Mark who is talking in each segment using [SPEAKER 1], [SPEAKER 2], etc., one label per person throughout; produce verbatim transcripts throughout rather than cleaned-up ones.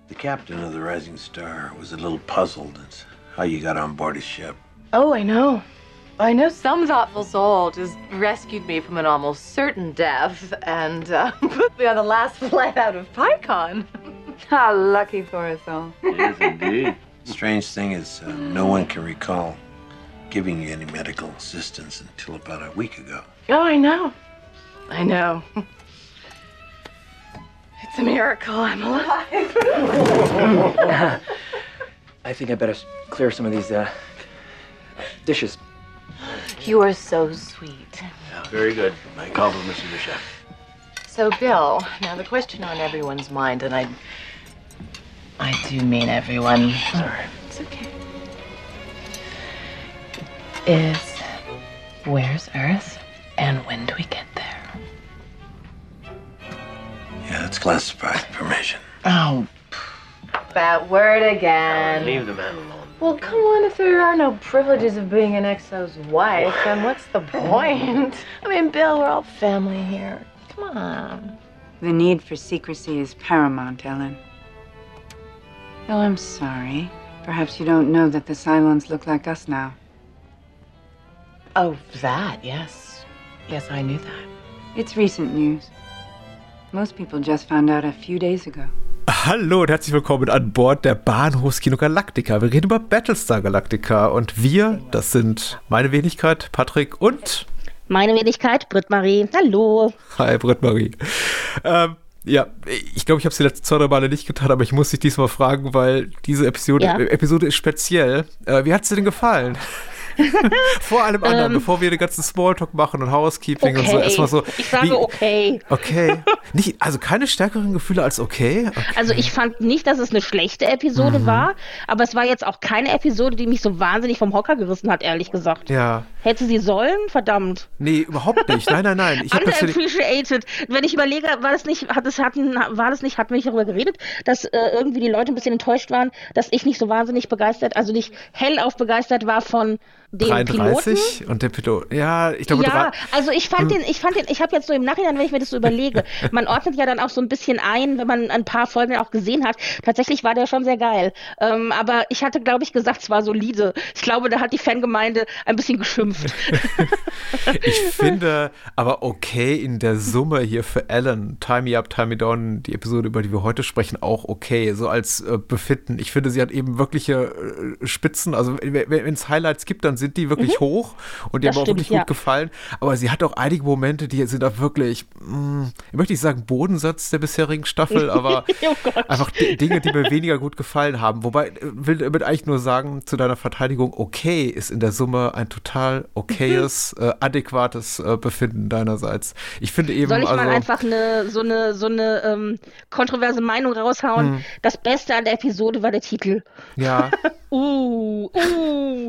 [SPEAKER 1] The captain of the Rising Star was a little puzzled at how you got on board his ship.
[SPEAKER 2] Oh, I know. I know some thoughtful soul just rescued me from an almost certain death and uh, put me on the last flight out of PyCon.
[SPEAKER 3] How lucky for us all.
[SPEAKER 4] Yes, indeed.
[SPEAKER 1] Strange thing is, uh, no one can recall giving you any medical assistance until about a week ago.
[SPEAKER 2] Oh, I know. I know. It's a miracle I'm alive.
[SPEAKER 5] I think I better clear some of these uh, dishes.
[SPEAKER 2] You are so sweet.
[SPEAKER 4] Yeah, very good. My compliments to the chef.
[SPEAKER 2] So, Bill, now the question on everyone's mind, and I... I do mean everyone.
[SPEAKER 4] Sorry.
[SPEAKER 2] It's okay. Is, where's Earth, and when do we get there?
[SPEAKER 1] Yeah, it's classified information.
[SPEAKER 2] Oh, that word again.
[SPEAKER 4] Leave the man alone.
[SPEAKER 2] Well, come on, if there are no privileges of being an X O's wife, then what's the point? I mean, Bill, we're all family here. Come on.
[SPEAKER 3] The need for secrecy is paramount, Ellen. Oh, I'm sorry. Perhaps you don't know that the Cylons look like us now.
[SPEAKER 2] Oh, that, yes. Yes, I knew that.
[SPEAKER 3] It's recent news. Most people just found out a few days ago.
[SPEAKER 6] Hallo und herzlich willkommen an Bord der Bahnhofskino Galactica. Wir reden über Battlestar Galactica und wir, das sind meine Wenigkeit, Patrick und...
[SPEAKER 7] Meine Wenigkeit, Britt-Marie. Hallo.
[SPEAKER 6] Hi, Britt-Marie. Ähm, ja, ich glaube, ich habe es die letzten zwei, drei Male nicht getan, aber ich muss dich diesmal fragen, weil diese Episode,
[SPEAKER 7] Ja.
[SPEAKER 6] Episode ist speziell. Äh, wie hat es dir denn gefallen? Vor allem anderen,
[SPEAKER 7] Ähm,
[SPEAKER 6] bevor wir den ganzen Smalltalk machen und Housekeeping
[SPEAKER 7] Okay.
[SPEAKER 6] und so. Erstmal so.
[SPEAKER 7] Ich sage
[SPEAKER 6] wie-
[SPEAKER 7] okay.
[SPEAKER 6] Okay. Nicht, also keine stärkeren Gefühle als okay? Okay.
[SPEAKER 7] Also ich fand nicht, dass es eine schlechte Episode
[SPEAKER 6] Mhm.
[SPEAKER 7] war, aber es war jetzt auch keine Episode, die mich so wahnsinnig vom Hocker gerissen hat, ehrlich gesagt.
[SPEAKER 6] Ja.
[SPEAKER 7] Hätte sie sollen? Verdammt.
[SPEAKER 6] Nee, überhaupt nicht. Nein, nein, nein. Ich hab das ja nicht-
[SPEAKER 7] Underappreciated. Wenn ich überlege, war das nicht, hat es hatten, war das nicht, hatten wir nicht darüber geredet, dass äh, irgendwie die Leute ein bisschen enttäuscht waren, dass ich nicht so wahnsinnig begeistert, also nicht hellauf begeistert war von dem Piloten.
[SPEAKER 6] dreiunddreißig und der Pilot. Ja, ich glaube,
[SPEAKER 7] Ja,
[SPEAKER 6] drei-
[SPEAKER 7] also ich fand
[SPEAKER 6] Hm.
[SPEAKER 7] den, ich fand den, ich habe jetzt so im Nachhinein, wenn ich mir das so überlege, man ordnet ja dann auch so ein bisschen ein, wenn man ein paar Folgen auch gesehen hat. Tatsächlich war der schon sehr geil. Ähm, aber ich hatte, glaube ich, gesagt, es war solide. Ich glaube, da hat die Fangemeinde ein bisschen geschimpft.
[SPEAKER 6] ich finde aber okay in der Summe hier für Ellen, Time Me Up, Time Me Down, die Episode, über die wir heute sprechen, auch okay, so als äh, Befinden. Ich finde, sie hat eben wirkliche äh, Spitzen, also wenn es Highlights gibt, dann sind die wirklich hoch und die
[SPEAKER 7] Das
[SPEAKER 6] haben auch
[SPEAKER 7] stimmt,
[SPEAKER 6] wirklich
[SPEAKER 7] ja.
[SPEAKER 6] gut gefallen. Aber sie hat auch einige Momente, die sind da wirklich, mh, ich möchte nicht sagen Bodensatz der bisherigen Staffel, aber
[SPEAKER 7] Oh Gott.
[SPEAKER 6] einfach D- Dinge, die mir weniger gut gefallen haben. Wobei, äh, will damit eigentlich nur sagen, zu deiner Verteidigung, okay ist in der Summe ein total okayes, äh, adäquates äh, Befinden deinerseits. Ich finde eben,
[SPEAKER 7] Soll ich
[SPEAKER 6] also,
[SPEAKER 7] mal einfach eine, so eine, so eine ähm, kontroverse Meinung raushauen?
[SPEAKER 6] Hm.
[SPEAKER 7] Das Beste an der Episode war der Titel.
[SPEAKER 6] ja,
[SPEAKER 7] Uh, uh.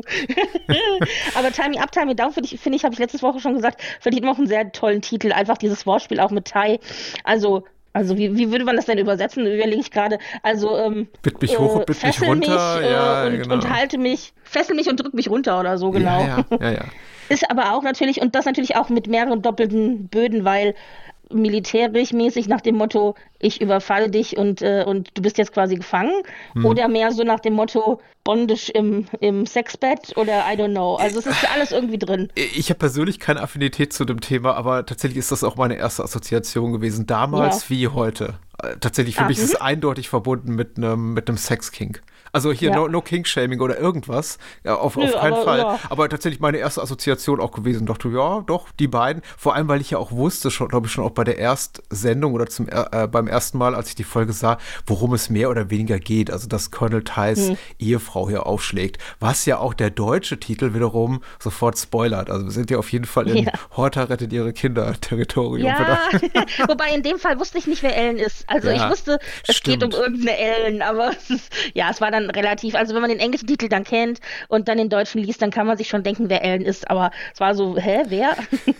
[SPEAKER 7] Aber Time Me Up, Time Me Down, finde ich, find ich habe ich letzte Woche schon gesagt, verdient noch einen sehr tollen Titel. Einfach dieses Wortspiel auch mit Tai. Also, also wie, wie würde man das denn übersetzen? Überlege ich gerade. Also, ähm,
[SPEAKER 6] bitt mich hoch und bitt mich
[SPEAKER 7] fessel
[SPEAKER 6] runter.
[SPEAKER 7] mich, äh,
[SPEAKER 6] ja,
[SPEAKER 7] und,
[SPEAKER 6] genau.
[SPEAKER 7] und halte mich, fessel mich und drück mich runter oder so, genau.
[SPEAKER 6] Ja, ja, ja, ja.
[SPEAKER 7] Ist aber auch natürlich, und das natürlich auch mit mehreren doppelten Böden, weil militärisch mäßig nach dem Motto, ich überfalle dich und, äh, und du bist jetzt quasi gefangen,
[SPEAKER 6] Hm.
[SPEAKER 7] oder mehr so nach dem Motto Bondage im, im Sexbett oder I don't know. Also es ist alles irgendwie drin.
[SPEAKER 6] Ich habe persönlich keine Affinität zu dem Thema, aber tatsächlich ist das auch meine erste Assoziation gewesen, damals
[SPEAKER 7] Ja.
[SPEAKER 6] wie heute. Äh, Tatsächlich für
[SPEAKER 7] Ah,
[SPEAKER 6] mich ist es
[SPEAKER 7] mhm.
[SPEAKER 6] eindeutig verbunden mit einem mit einem Sex-Kink. Also hier
[SPEAKER 7] Ja.
[SPEAKER 6] no, no King-Shaming oder irgendwas, ja, auf,
[SPEAKER 7] Nö,
[SPEAKER 6] auf keinen
[SPEAKER 7] aber,
[SPEAKER 6] Fall.
[SPEAKER 7] ja.
[SPEAKER 6] Aber tatsächlich meine erste Assoziation auch gewesen. Dachte, ja, doch, die beiden. Vor allem, weil ich ja auch wusste, schon, glaube ich, schon auch bei der Erstsendung oder zum er- äh, beim ersten Mal, als ich die Folge sah, worum es mehr oder weniger geht. Also, dass Colonel Tais
[SPEAKER 7] Hm.
[SPEAKER 6] Ehefrau hier aufschlägt. Was ja auch der deutsche Titel wiederum sofort spoilert. Also, wir sind ja auf jeden Fall in
[SPEAKER 7] Ja.
[SPEAKER 6] Horta rettet ihre Kinder-Territorium.
[SPEAKER 7] Ja, wobei in dem Fall wusste ich nicht, wer Ellen ist. Also
[SPEAKER 6] Ja,
[SPEAKER 7] ich wusste, es
[SPEAKER 6] stimmt.
[SPEAKER 7] geht um irgendeine Ellen, aber es ist, ja, es war dann relativ, also wenn man den englischen Titel dann kennt und dann den deutschen liest, dann kann man sich schon denken, wer Ellen ist, aber es war so, hä, wer?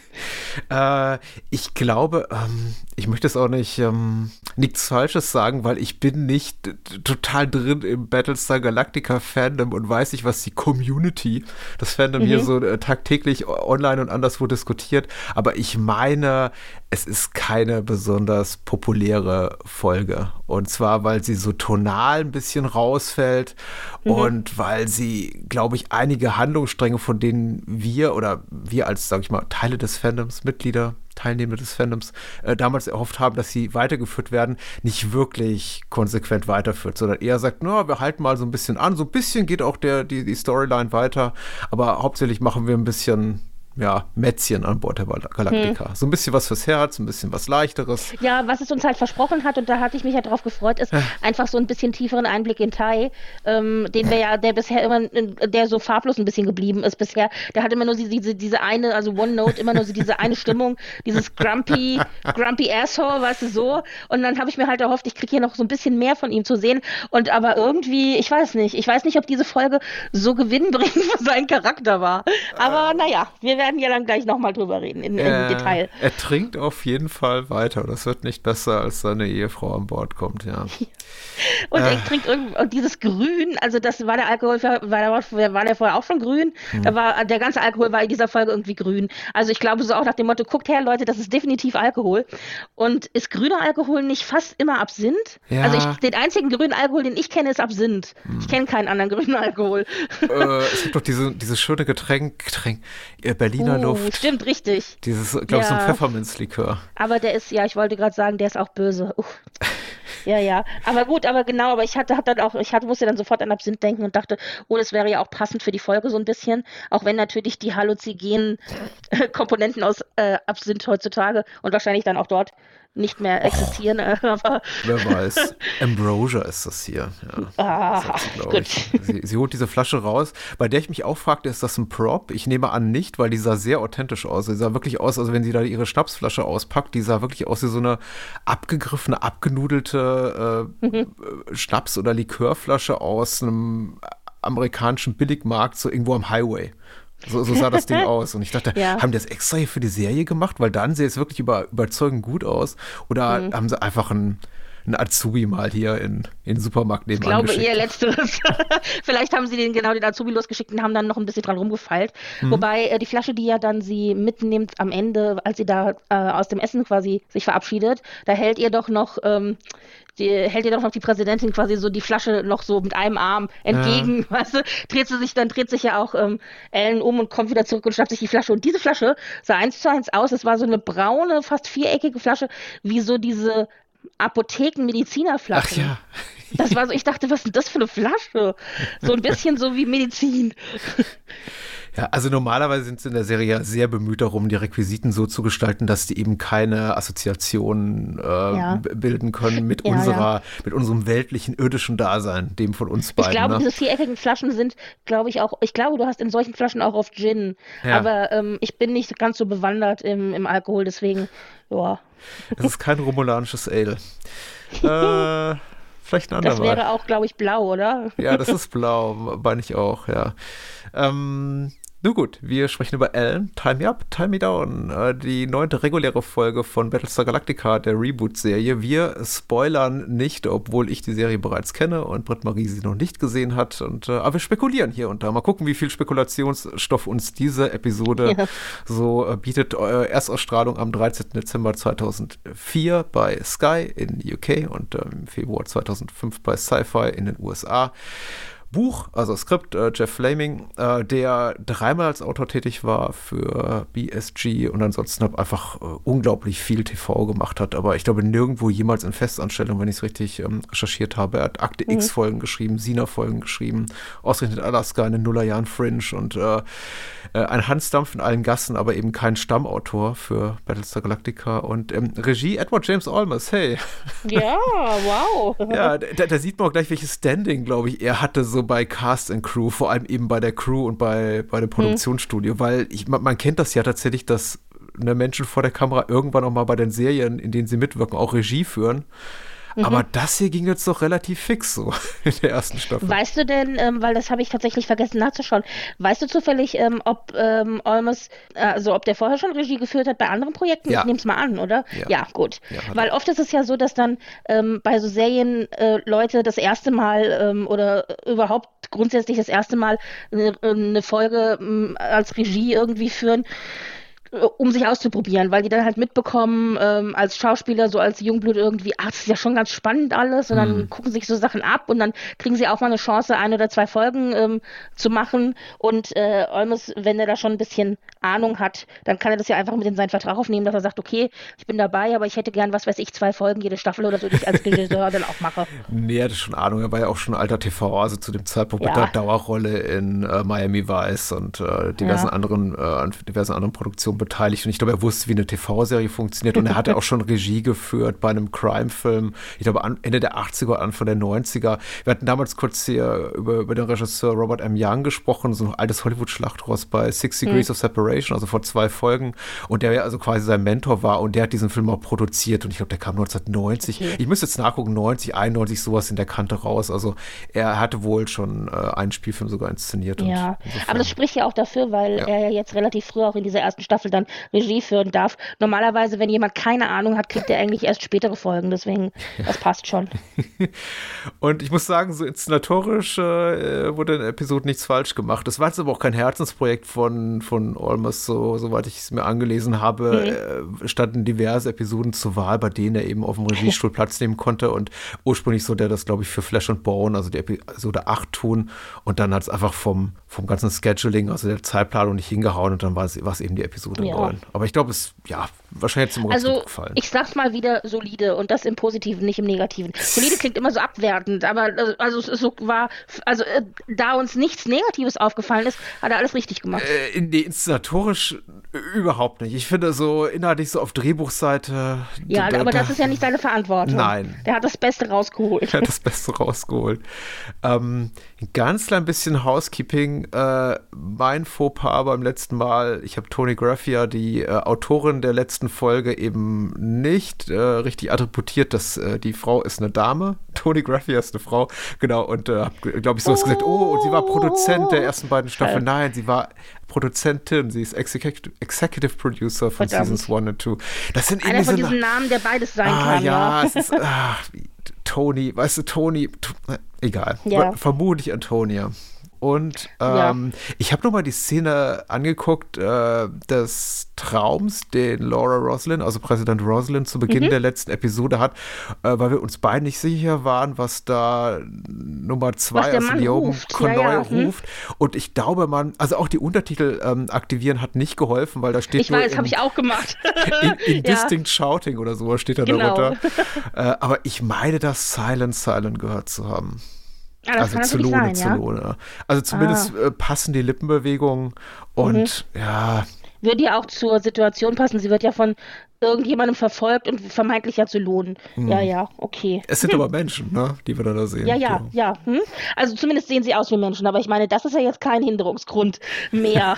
[SPEAKER 6] Äh, ich glaube, ähm, ich möchte es auch nicht ähm, nichts Falsches sagen, weil ich bin nicht t- total drin im Battlestar Galactica Fandom und weiß nicht, was die Community, das Fandom hier so äh, tagtäglich o- online und anderswo diskutiert. Aber ich meine, es ist keine besonders populäre Folge. Und zwar, weil sie so tonal ein bisschen rausfällt mhm. und weil sie, glaube ich, einige Handlungsstränge, von denen wir oder wir als, sage ich mal, Teile des Fandoms, Mitglieder, Teilnehmer des Fandoms, äh, damals erhofft haben, dass sie weitergeführt werden, nicht wirklich konsequent weiterführt, sondern eher sagt, na, wir halten mal so ein bisschen an. So ein bisschen geht auch der, die, die Storyline weiter, aber hauptsächlich machen wir ein bisschen ja, Mätzchen an Bord der Galactica. Hm. So ein bisschen was fürs Herz, ein bisschen was Leichteres.
[SPEAKER 7] Ja, was es uns halt versprochen hat, und da hatte ich mich ja drauf gefreut, ist einfach so ein bisschen tieferen Einblick in Tai, ähm, den wir ja, der bisher immer, der so farblos ein bisschen geblieben ist bisher. Der hat immer nur diese, diese eine, also One Note, immer nur so diese eine Stimmung, dieses grumpy, grumpy Asshole, weißt du, so. Und dann habe ich mir halt erhofft, ich kriege hier noch so ein bisschen mehr von ihm zu sehen. Und aber irgendwie, ich weiß nicht, ich weiß nicht, ob diese Folge so gewinnbringend für seinen Charakter war. Aber naja, wir werden ja dann gleich nochmal drüber reden, in,
[SPEAKER 6] äh,
[SPEAKER 7] im Detail.
[SPEAKER 6] Er trinkt auf jeden Fall weiter. Das wird nicht besser, als seine Ehefrau an Bord kommt, ja.
[SPEAKER 7] Und
[SPEAKER 6] äh.
[SPEAKER 7] er trinkt irgendwie, und dieses Grün, also das war der Alkohol, war der, war der vorher auch schon grün? Hm. Da war, der ganze Alkohol war in dieser Folge irgendwie grün. Also ich glaube so auch nach dem Motto, guckt her, Leute, das ist definitiv Alkohol. Und ist grüner Alkohol nicht fast immer Absinth?
[SPEAKER 6] Ja.
[SPEAKER 7] Also ich, den einzigen grünen Alkohol, den ich kenne, ist Absinth. Hm. Ich kenne keinen anderen grünen Alkohol.
[SPEAKER 6] Äh, es gibt doch diese, dieses schöne Getränk, Getränk äh, Berliner
[SPEAKER 7] uh,
[SPEAKER 6] Luft.
[SPEAKER 7] Stimmt, richtig.
[SPEAKER 6] Dieses, glaube ich, ja. so ein Pfefferminzlikör.
[SPEAKER 7] Aber der ist, ja, ich wollte gerade sagen, der ist auch böse. Uh. Ja, ja. Aber gut, aber genau, aber ich hatte, hatte dann auch, ich hatte, musste dann sofort an Absinth denken und dachte, oh, das wäre ja auch passend für die Folge so ein bisschen. Auch wenn natürlich die halluzigenen äh, Komponenten aus äh, Absinth heutzutage und wahrscheinlich dann auch dort nicht mehr existieren. Oh, aber
[SPEAKER 6] wer weiß. Ambrosia ist das hier. Ja,
[SPEAKER 7] ah,
[SPEAKER 6] das sie, gut. Sie, sie holt diese Flasche raus. Bei der ich mich auch fragte, ist das ein Prop? Ich nehme an nicht, weil die sah sehr authentisch aus. Sie sah wirklich aus, also wenn sie da ihre Schnapsflasche auspackt, die sah wirklich aus wie so eine abgegriffene, abgenudelte äh, mhm. Schnaps- oder Likörflasche aus einem amerikanischen Billigmarkt, so irgendwo am Highway. So, so sah das Ding aus. Und ich dachte, ja. haben die das extra hier für die Serie gemacht? Weil dann sieht es wirklich über, überzeugend gut aus. Oder mhm. haben sie einfach einen, einen Azubi mal hier in, in den Supermarkt nebenan
[SPEAKER 7] Ich glaube
[SPEAKER 6] geschickt?
[SPEAKER 7] eher Letzteres. Vielleicht haben sie den genau den Azubi losgeschickt und haben dann noch ein bisschen dran rumgefeilt. Mhm. Wobei äh, die Flasche, die ja dann sie mitnimmt am Ende, als sie da äh, aus dem Essen quasi sich verabschiedet, da hält ihr doch noch... Ähm, Die hält ihr doch noch die Präsidentin quasi so die Flasche noch so mit einem Arm entgegen, ja. weißt du, dreht sie sich, dann dreht sich ja auch ähm, Ellen um und kommt wieder zurück und schnappt sich die Flasche. Und diese Flasche sah eins zu eins aus, es war so eine braune, fast viereckige Flasche, wie so diese Apotheken-Medizinerflaschen.
[SPEAKER 6] Ach ja.
[SPEAKER 7] Das war so, ich dachte, was ist denn das für eine Flasche? So ein bisschen so wie Medizin.
[SPEAKER 6] Ja, also normalerweise sind sie in der Serie ja sehr bemüht darum, die Requisiten so zu gestalten, dass die eben keine Assoziationen äh, ja. b- bilden können mit
[SPEAKER 7] ja,
[SPEAKER 6] unserer,
[SPEAKER 7] ja.
[SPEAKER 6] mit unserem weltlichen, irdischen Dasein, dem von uns beiden.
[SPEAKER 7] Ich glaube,
[SPEAKER 6] ne?
[SPEAKER 7] diese viereckigen Flaschen sind, glaube ich, auch, ich glaube, du hast in solchen Flaschen auch oft Gin. Ja. Aber ähm, ich bin nicht ganz so bewandert im, im Alkohol, deswegen, ja.
[SPEAKER 6] Es ist kein romulanisches Ale. äh, vielleicht ein anderer.
[SPEAKER 7] Das wäre auch, glaube ich, blau, oder?
[SPEAKER 6] Ja, das ist blau, meine ich auch, ja. Ähm, nun gut, wir sprechen über Ellen, Time Me Up, Time Me Down, äh, die neunte reguläre Folge von Battlestar Galactica, der Reboot-Serie. Wir spoilern nicht, obwohl ich die Serie bereits kenne und Britt-Marie sie noch nicht gesehen hat. Und, äh, aber wir spekulieren hier und da. Mal gucken, wie viel Spekulationsstoff uns diese Episode ja. so äh, bietet. Äh, Erstausstrahlung am dreizehnten Dezember zweitausendvier bei Sky in U K und äh, im Februar zweitausendfünf bei Sci-Fi in den U S A. Buch, also Skript, äh, Jeff Fleming, äh, der dreimal als Autor tätig war für B S G und ansonsten hab einfach äh, unglaublich viel T V gemacht hat, aber ich glaube nirgendwo jemals in Festanstellung, wenn ich es richtig ähm, recherchiert habe. Er hat Akte mhm. X-Folgen geschrieben, Sina-Folgen geschrieben, ausgerechnet Alaska in den Nullerjahren Fringe und äh, äh, ein Hansdampf in allen Gassen, aber eben kein Stammautor für Battlestar Galactica und ähm, Regie Edward James Olmos, hey.
[SPEAKER 7] Ja, wow.
[SPEAKER 6] Ja, da, da sieht man auch gleich, welches Standing, glaube ich, er hatte so bei Cast and Crew, vor allem eben bei der Crew und bei, bei dem Produktionsstudio, hm. weil ich, man, man kennt das ja tatsächlich, dass ne, Menschen vor der Kamera irgendwann auch mal bei den Serien, in denen sie mitwirken, auch Regie führen. Mhm. Aber das hier ging jetzt doch relativ fix so in der ersten Staffel.
[SPEAKER 7] Weißt du denn, ähm, weil das habe ich tatsächlich vergessen nachzuschauen, weißt du zufällig, ähm, ob ähm, Olmos, also ob der vorher schon Regie geführt hat bei anderen Projekten?
[SPEAKER 6] Ja.
[SPEAKER 7] Ich nehme es mal an, oder?
[SPEAKER 6] Ja,
[SPEAKER 7] ja gut.
[SPEAKER 6] Ja,
[SPEAKER 7] weil oft ist es ja so, dass dann ähm, bei so Serien äh, Leute das erste Mal ähm, oder überhaupt grundsätzlich das erste Mal eine, eine Folge ähm, als Regie irgendwie führen. um sich auszuprobieren, weil die dann halt mitbekommen, ähm, als Schauspieler, so als Jungblut irgendwie, ach, das ist ja schon ganz spannend alles und dann
[SPEAKER 6] Mhm.
[SPEAKER 7] gucken sich so Sachen ab und dann kriegen sie auch mal eine Chance, ein oder zwei Folgen ähm, zu machen und äh, Olmos, wenn er da schon ein bisschen Ahnung hat, dann kann er das ja einfach mit in seinen Vertrag aufnehmen, dass er sagt, okay, ich bin dabei, aber ich hätte gern, was weiß ich, zwei Folgen jede Staffel oder so, die ich als Regisseur dann auch mache.
[SPEAKER 6] Nee, er hatte schon Ahnung. Er war ja auch schon alter T V, also zu dem Zeitpunkt mit
[SPEAKER 7] Ja.
[SPEAKER 6] der Dauerrolle in äh, Miami Vice und äh, diversen
[SPEAKER 7] Ja.
[SPEAKER 6] anderen, äh, an diversen anderen Produktionen beteiligt. Und ich glaube, er wusste, wie eine T V-Serie funktioniert. Und er hatte auch schon Regie geführt bei einem Crime-Film. Ich glaube, an, Ende der achtziger, Anfang der neunziger. Wir hatten damals kurz hier über, über den Regisseur Robert M. Young gesprochen, so ein altes Hollywood-Schlachtross bei Six Degrees of Separation, also vor zwei Folgen. Und der ja also quasi sein Mentor war und der hat diesen Film auch produziert. Und ich glaube, der kam neunzehnhundertneunzig.
[SPEAKER 7] Okay.
[SPEAKER 6] Ich müsste jetzt nachgucken, neunzig, einundneunzig, sowas in der Kante raus. Also er hatte wohl schon äh, einen Spielfilm sogar inszeniert. und
[SPEAKER 7] Ja,
[SPEAKER 6] insofern-
[SPEAKER 7] aber das spricht ja auch dafür, weil
[SPEAKER 6] Ja.
[SPEAKER 7] er ja jetzt relativ früh auch in dieser ersten Staffel dann Regie führen darf. Normalerweise, wenn jemand keine Ahnung hat, kriegt er eigentlich erst spätere Folgen, deswegen, das passt schon.
[SPEAKER 6] Und ich muss sagen, so inszenatorisch äh, wurde in der Episode nichts falsch gemacht. Das war jetzt aber auch kein Herzensprojekt von, von Olmos, so, soweit ich es mir angelesen habe. Äh, standen diverse Episoden zur Wahl, bei denen er eben auf dem Regiestuhl Platz nehmen konnte. Und ursprünglich sollte er das, glaube ich, für Flesh and Bone, also die Episode acht tun. Und dann hat es einfach vom, vom ganzen Scheduling, also der Zeitplanung nicht hingehauen. Und dann war es, war es eben die Episode
[SPEAKER 7] Ja.
[SPEAKER 6] neun. Aber ich glaube, es, ja, wahrscheinlich hat es ihm ganz
[SPEAKER 7] Also,
[SPEAKER 6] gut gefallen.
[SPEAKER 7] ich sag's mal wieder solide und das im Positiven, nicht im Negativen. Solide klingt immer so abwertend, aber äh, also es ist so war, also äh, da uns nichts Negatives aufgefallen ist, hat er alles richtig gemacht.
[SPEAKER 6] Äh, nee, inszenatorisch äh, überhaupt nicht. Ich finde so inhaltlich so auf Drehbuchseite.
[SPEAKER 7] Ja,
[SPEAKER 6] da,
[SPEAKER 7] aber
[SPEAKER 6] da,
[SPEAKER 7] das ist ja nicht seine Verantwortung.
[SPEAKER 6] Nein.
[SPEAKER 7] Der hat das Beste rausgeholt.
[SPEAKER 6] Er hat das Beste rausgeholt. Ähm, ein ganz klein bisschen Housekeeping. Äh, mein Fauxpas beim letzten Mal, ich habe Toni Graphia, die äh, Autorin der letzten Folge, eben nicht äh, richtig attributiert, dass äh, die Frau ist eine Dame. Toni Graphia ist eine Frau. Genau, und äh, habe, glaube ich, sowas gesagt, oh, und sie war Produzent der ersten beiden Staffeln. Nein, sie war Produzentin, sie ist Executive, Executive Producer von
[SPEAKER 7] Verdammt.
[SPEAKER 6] Seasons one und two. Das sind
[SPEAKER 7] Einer
[SPEAKER 6] irgendwie
[SPEAKER 7] von
[SPEAKER 6] so
[SPEAKER 7] diesen Namen, der beides sein
[SPEAKER 6] Ah,
[SPEAKER 7] kann.
[SPEAKER 6] ja, es ist, ach, wie- Toni, weißt du, Toni, t- egal,
[SPEAKER 7] Ja.
[SPEAKER 6] vermutlich Antonia. Und ähm, ich habe nochmal die Szene angeguckt äh, des Traums, den Laura Roslin, also Präsident Roslin, zu Beginn
[SPEAKER 7] Mhm.
[SPEAKER 6] der letzten Episode hat, äh, weil wir uns beide nicht sicher waren, was da Nummer
[SPEAKER 7] Was
[SPEAKER 6] zwei,
[SPEAKER 7] der
[SPEAKER 6] also
[SPEAKER 7] Mann
[SPEAKER 6] Leoben
[SPEAKER 7] ruft.
[SPEAKER 6] Connoy
[SPEAKER 7] Ja, ja, hm.
[SPEAKER 6] ruft. Und ich glaube, man, also auch die Untertitel ähm, aktivieren hat nicht geholfen, weil da steht
[SPEAKER 7] Ich
[SPEAKER 6] nur
[SPEAKER 7] weiß,
[SPEAKER 6] in,
[SPEAKER 7] habe ich auch gemacht.
[SPEAKER 6] in, in
[SPEAKER 7] Ja.
[SPEAKER 6] Distinct Shouting oder so steht da
[SPEAKER 7] Genau.
[SPEAKER 6] darunter. Äh, aber ich meine, das Silent Silent gehört zu haben.
[SPEAKER 7] Ja, das
[SPEAKER 6] Also
[SPEAKER 7] kann
[SPEAKER 6] zu
[SPEAKER 7] natürlich
[SPEAKER 6] Lohne,
[SPEAKER 7] sein,
[SPEAKER 6] zu
[SPEAKER 7] ja.
[SPEAKER 6] Lohne. Also zumindest äh, passen die Lippenbewegungen und ja,
[SPEAKER 7] Würde ja auch zur Situation passen. Sie wird ja von irgendjemandem verfolgt und vermeintlich ja zu lohnen. Ja, ja, okay.
[SPEAKER 6] es sind aber Menschen, ne, die wir da, da sehen.
[SPEAKER 7] Ja, ja,
[SPEAKER 6] Die-
[SPEAKER 7] ja. Hm? Also zumindest sehen sie aus wie Menschen, aber ich meine, das ist ja jetzt kein Hinderungsgrund mehr.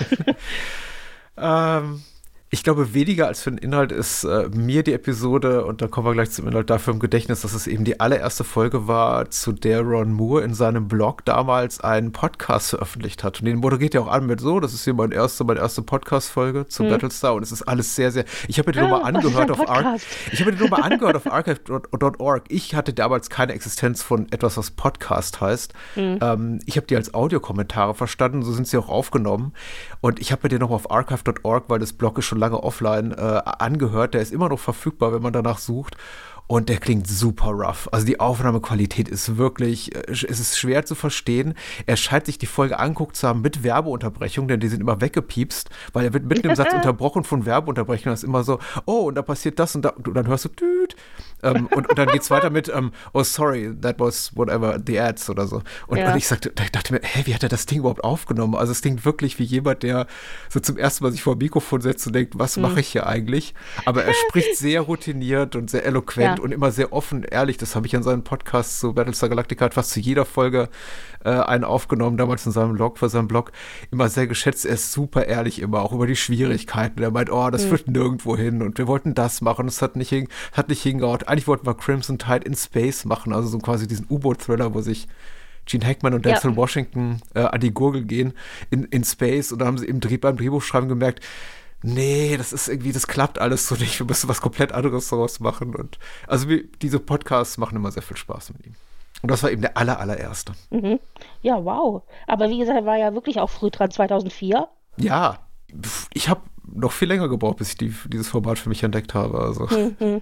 [SPEAKER 6] Ähm, ich glaube, weniger als für den Inhalt ist äh, mir die Episode, und da kommen wir gleich zum Inhalt, dafür im Gedächtnis, dass es eben die allererste Folge war, zu der Ron Moore in seinem Blog damals einen Podcast veröffentlicht hat. Und den moderiert er auch an mit so, das ist hier mein erste, meine erste Podcast-Folge zu Battlestar und es ist alles sehr, sehr, ich habe mir den
[SPEAKER 7] Ah,
[SPEAKER 6] nochmal
[SPEAKER 7] was ist
[SPEAKER 6] angehört
[SPEAKER 7] ein
[SPEAKER 6] auf Arc,
[SPEAKER 7] Podcast?
[SPEAKER 6] ich habe mir den nochmal angehört auf archive dot org. Ich hatte damals keine Existenz von etwas, was Podcast heißt. Ähm, ich habe die als Audiokommentare verstanden, so sind sie auch aufgenommen. Und ich habe mir den nochmal auf archive dot org, weil das Blog ist schon lange offline, äh, angehört. Der ist immer noch verfügbar, wenn man danach sucht. Und der klingt super rough. Also die Aufnahmequalität ist wirklich, äh, es ist schwer zu verstehen. Er scheint sich die Folge angeguckt zu haben mit Werbeunterbrechungen, denn die sind immer weggepiepst, weil er wird mitten im Satz unterbrochen von Werbeunterbrechungen. Das ist immer so, oh, und da passiert das und da, und dann hörst du, düt. Ähm, und, und dann geht's weiter mit, ähm, oh, sorry, that was whatever, the ads oder so. Und,
[SPEAKER 7] Ja.
[SPEAKER 6] und ich sagte, ich dachte mir, hä, wie hat er das Ding überhaupt aufgenommen? Also es klingt wirklich wie jemand, der so zum ersten Mal sich vor dem Mikrofon setzt und denkt, was mache ich hier eigentlich? Aber er spricht sehr routiniert und sehr eloquent
[SPEAKER 7] Ja.
[SPEAKER 6] und immer sehr offen, ehrlich. Das habe ich an seinen Podcasts zu Battlestar Galactica, hat fast zu jeder Folge äh, einen aufgenommen, damals in seinem Blog, für seinen Blog, immer sehr geschätzt. Er ist super ehrlich immer, auch über die Schwierigkeiten. Er meint, oh, das führt nirgendwo hin und wir wollten das machen, das hat nicht, hin, hat nicht hingehauen. Eigentlich wollten wir Crimson Tide in Space machen, also so quasi diesen U-Boot-Thriller, wo sich Gene Hackman und Denzel
[SPEAKER 7] Ja.
[SPEAKER 6] Washington äh, an die Gurgel gehen in, in Space und da haben sie im Dreh, beim Drehbuchschreiben gemerkt, nee, das ist irgendwie, das klappt alles so nicht, wir müssen was komplett anderes daraus machen und also wie, diese Podcasts machen immer sehr viel Spaß mit ihm. Und das war eben der aller, allererste.
[SPEAKER 7] Mhm. Ja, wow. Aber wie gesagt, er war ja wirklich auch früh dran, zweitausendvier.
[SPEAKER 6] Ja, Ich habe noch viel länger gebraucht, bis ich die, dieses Format für mich entdeckt habe. Also.
[SPEAKER 7] Mhm.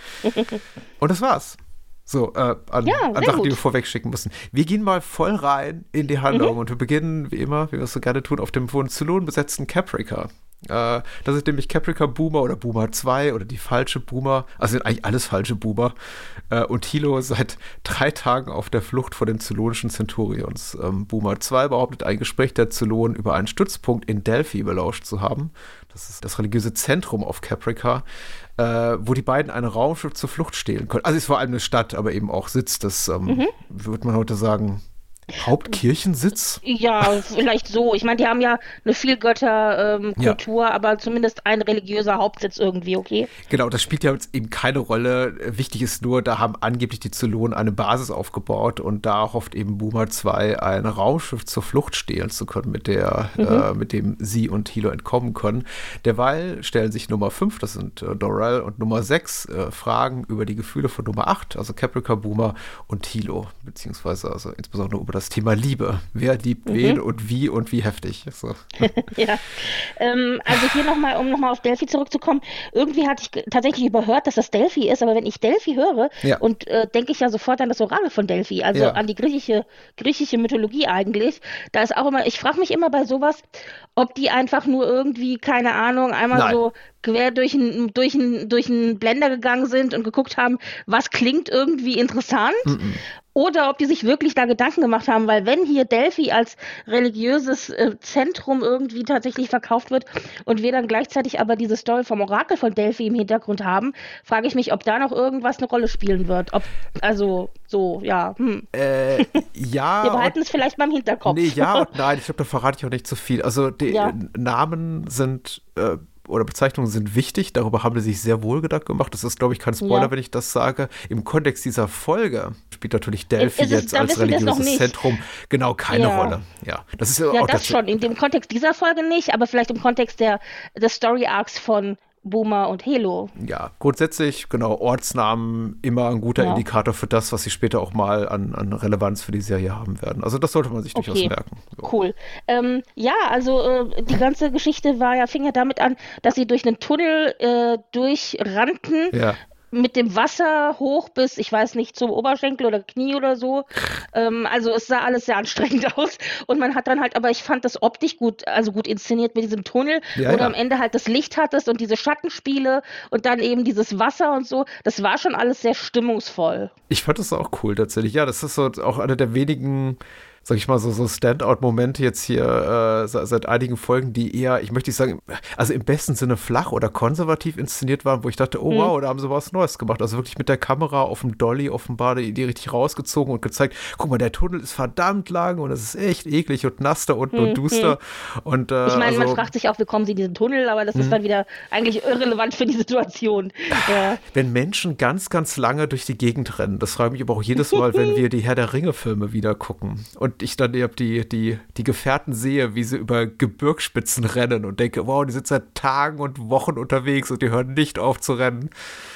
[SPEAKER 6] Und das war's. So, äh, an,
[SPEAKER 7] Ja,
[SPEAKER 6] an
[SPEAKER 7] sehr
[SPEAKER 6] Sachen, die
[SPEAKER 7] gut.
[SPEAKER 6] wir vorwegschicken müssen. Wir gehen mal voll rein in die Handlung
[SPEAKER 7] Mhm.
[SPEAKER 6] und wir beginnen, wie immer, wie wir es so gerne tun, auf dem von Zylonen besetzten Caprica. Äh, das ist nämlich Caprica Boomer oder Boomer zwei oder die falsche Boomer, also sind eigentlich alles falsche Boomer. Äh, und Hilo seit drei Tagen auf der Flucht vor den zylonischen Centurions. Ähm, Boomer zwei behauptet, ein Gespräch der Zylonen über einen Stützpunkt in Delphi belauscht zu haben. Das ist das religiöse Zentrum auf Caprica, äh, wo die beiden ein Raumschiff zur Flucht stehlen können. Also es ist vor allem eine Stadt, aber eben auch Sitz des, ähm,
[SPEAKER 7] Mhm.
[SPEAKER 6] würde man heute sagen, Hauptkirchensitz?
[SPEAKER 7] Ja, vielleicht so. Ich meine, die haben ja eine Vielgötter-Kultur,
[SPEAKER 6] Ja.
[SPEAKER 7] aber zumindest ein religiöser Hauptsitz irgendwie, okay?
[SPEAKER 6] Genau, das spielt ja jetzt eben keine Rolle. Wichtig ist nur, da haben angeblich die Zylonen eine Basis aufgebaut und da hofft eben Boomer zwei ein Raumschiff zur Flucht stehlen zu können, mit der,
[SPEAKER 7] Mhm.
[SPEAKER 6] äh, mit dem sie und Hilo entkommen können. Derweil stellen sich Nummer fünf, das sind äh, Dorel, und Nummer sechs äh, Fragen über die Gefühle von Nummer acht, also Caprica, Boomer und Hilo, beziehungsweise also insbesondere über das Thema Liebe. Wer liebt
[SPEAKER 7] Mhm.
[SPEAKER 6] wen und wie und wie heftig. So.
[SPEAKER 7] Ja, ähm, also hier nochmal, um nochmal auf Delphi zurückzukommen, irgendwie hatte ich ge- tatsächlich überhört, dass das Delphi ist, aber wenn ich Delphi höre,
[SPEAKER 6] Ja.
[SPEAKER 7] und äh, denke ich ja sofort an das Orakel von Delphi, also
[SPEAKER 6] Ja.
[SPEAKER 7] an die griechische, griechische Mythologie eigentlich. Da ist auch immer, ich frage mich immer bei sowas, ob die einfach nur irgendwie, keine Ahnung, einmal
[SPEAKER 6] Nein.
[SPEAKER 7] so quer durch einen durch ein, durch ein Blender gegangen sind und geguckt haben, was klingt irgendwie interessant.
[SPEAKER 6] Mm-mm.
[SPEAKER 7] Oder ob die sich wirklich da Gedanken gemacht haben, weil wenn hier Delphi als religiöses äh, Zentrum irgendwie tatsächlich verkauft wird und wir dann gleichzeitig aber diese Story vom Orakel von Delphi im Hintergrund haben, frage ich mich, ob da noch irgendwas eine Rolle spielen wird. Ob, also so, ja, hm.
[SPEAKER 6] Äh, ja.
[SPEAKER 7] Wir
[SPEAKER 6] und-
[SPEAKER 7] behalten es vielleicht beim Hinterkopf.
[SPEAKER 6] Nee, ja und nein, ich glaube, da verrate ich auch nicht zu viel. Also die
[SPEAKER 7] Ja.
[SPEAKER 6] äh, Namen sind äh, oder Bezeichnungen sind wichtig, darüber haben sie sich sehr wohl Gedanken gemacht. Das ist, glaube ich, kein Spoiler,
[SPEAKER 7] Ja.
[SPEAKER 6] wenn ich das sage. Im Kontext dieser Folge spielt natürlich Delphi
[SPEAKER 7] Ist es-
[SPEAKER 6] jetzt
[SPEAKER 7] da
[SPEAKER 6] als
[SPEAKER 7] wissen wir es noch
[SPEAKER 6] religiöses
[SPEAKER 7] nicht.
[SPEAKER 6] Zentrum genau keine
[SPEAKER 7] Ja.
[SPEAKER 6] Rolle. Ja, das ist ja,
[SPEAKER 7] Ja,
[SPEAKER 6] auch
[SPEAKER 7] das
[SPEAKER 6] dazu-
[SPEAKER 7] schon. In dem Kontext dieser Folge nicht, aber vielleicht im Kontext der, des Story-Arcs von Boomer und Halo.
[SPEAKER 6] Ja, grundsätzlich, genau, Ortsnamen immer ein guter
[SPEAKER 7] Ja.
[SPEAKER 6] Indikator für das, was sie später auch mal an, an Relevanz für die Serie haben werden. Also das sollte man sich durchaus
[SPEAKER 7] Okay.
[SPEAKER 6] merken. So.
[SPEAKER 7] Cool. Ähm, ja, also äh, die ganze Geschichte war ja, fing ja damit an, dass sie durch einen Tunnel äh, durchrannten,
[SPEAKER 6] Ja.
[SPEAKER 7] mit dem Wasser hoch bis, ich weiß nicht, zum Oberschenkel oder Knie oder so. Ähm, also es sah alles sehr anstrengend aus. Und man hat dann halt, aber ich fand das optisch gut, also gut inszeniert mit diesem Tunnel,
[SPEAKER 6] Ja,
[SPEAKER 7] wo du
[SPEAKER 6] ja.
[SPEAKER 7] am Ende halt das Licht hattest und diese Schattenspiele und dann eben dieses Wasser und so. Das war schon alles sehr stimmungsvoll.
[SPEAKER 6] Ich fand das auch cool tatsächlich. Ja, das ist so auch einer der wenigen, sag ich mal, so, so Standout-Momente jetzt hier äh, seit, seit einigen Folgen, die eher, ich möchte nicht sagen, also im besten Sinne flach oder konservativ inszeniert waren, wo ich dachte, oh
[SPEAKER 7] Mhm.
[SPEAKER 6] wow, da haben sie was Neues gemacht. Also wirklich mit der Kamera auf dem Dolly offenbar die, die richtig rausgezogen und gezeigt, guck mal, der Tunnel ist verdammt lang und es ist echt eklig und nass da unten und duster. Und, äh,
[SPEAKER 7] Ich meine, man
[SPEAKER 6] also,
[SPEAKER 7] fragt sich auch, wie kommen sie in diesen Tunnel, aber das
[SPEAKER 6] Mhm.
[SPEAKER 7] ist dann wieder eigentlich irrelevant für die Situation. Ja.
[SPEAKER 6] wenn Menschen ganz, ganz lange durch die Gegend rennen, das frage ich mich aber auch jedes Mal, wenn wir die Herr der Ringe-Filme wieder gucken und ich dann eher die, die, die Gefährten sehe, wie sie über Gebirgsspitzen rennen und denke, wow, die sind seit Tagen und Wochen unterwegs und die hören nicht auf zu rennen.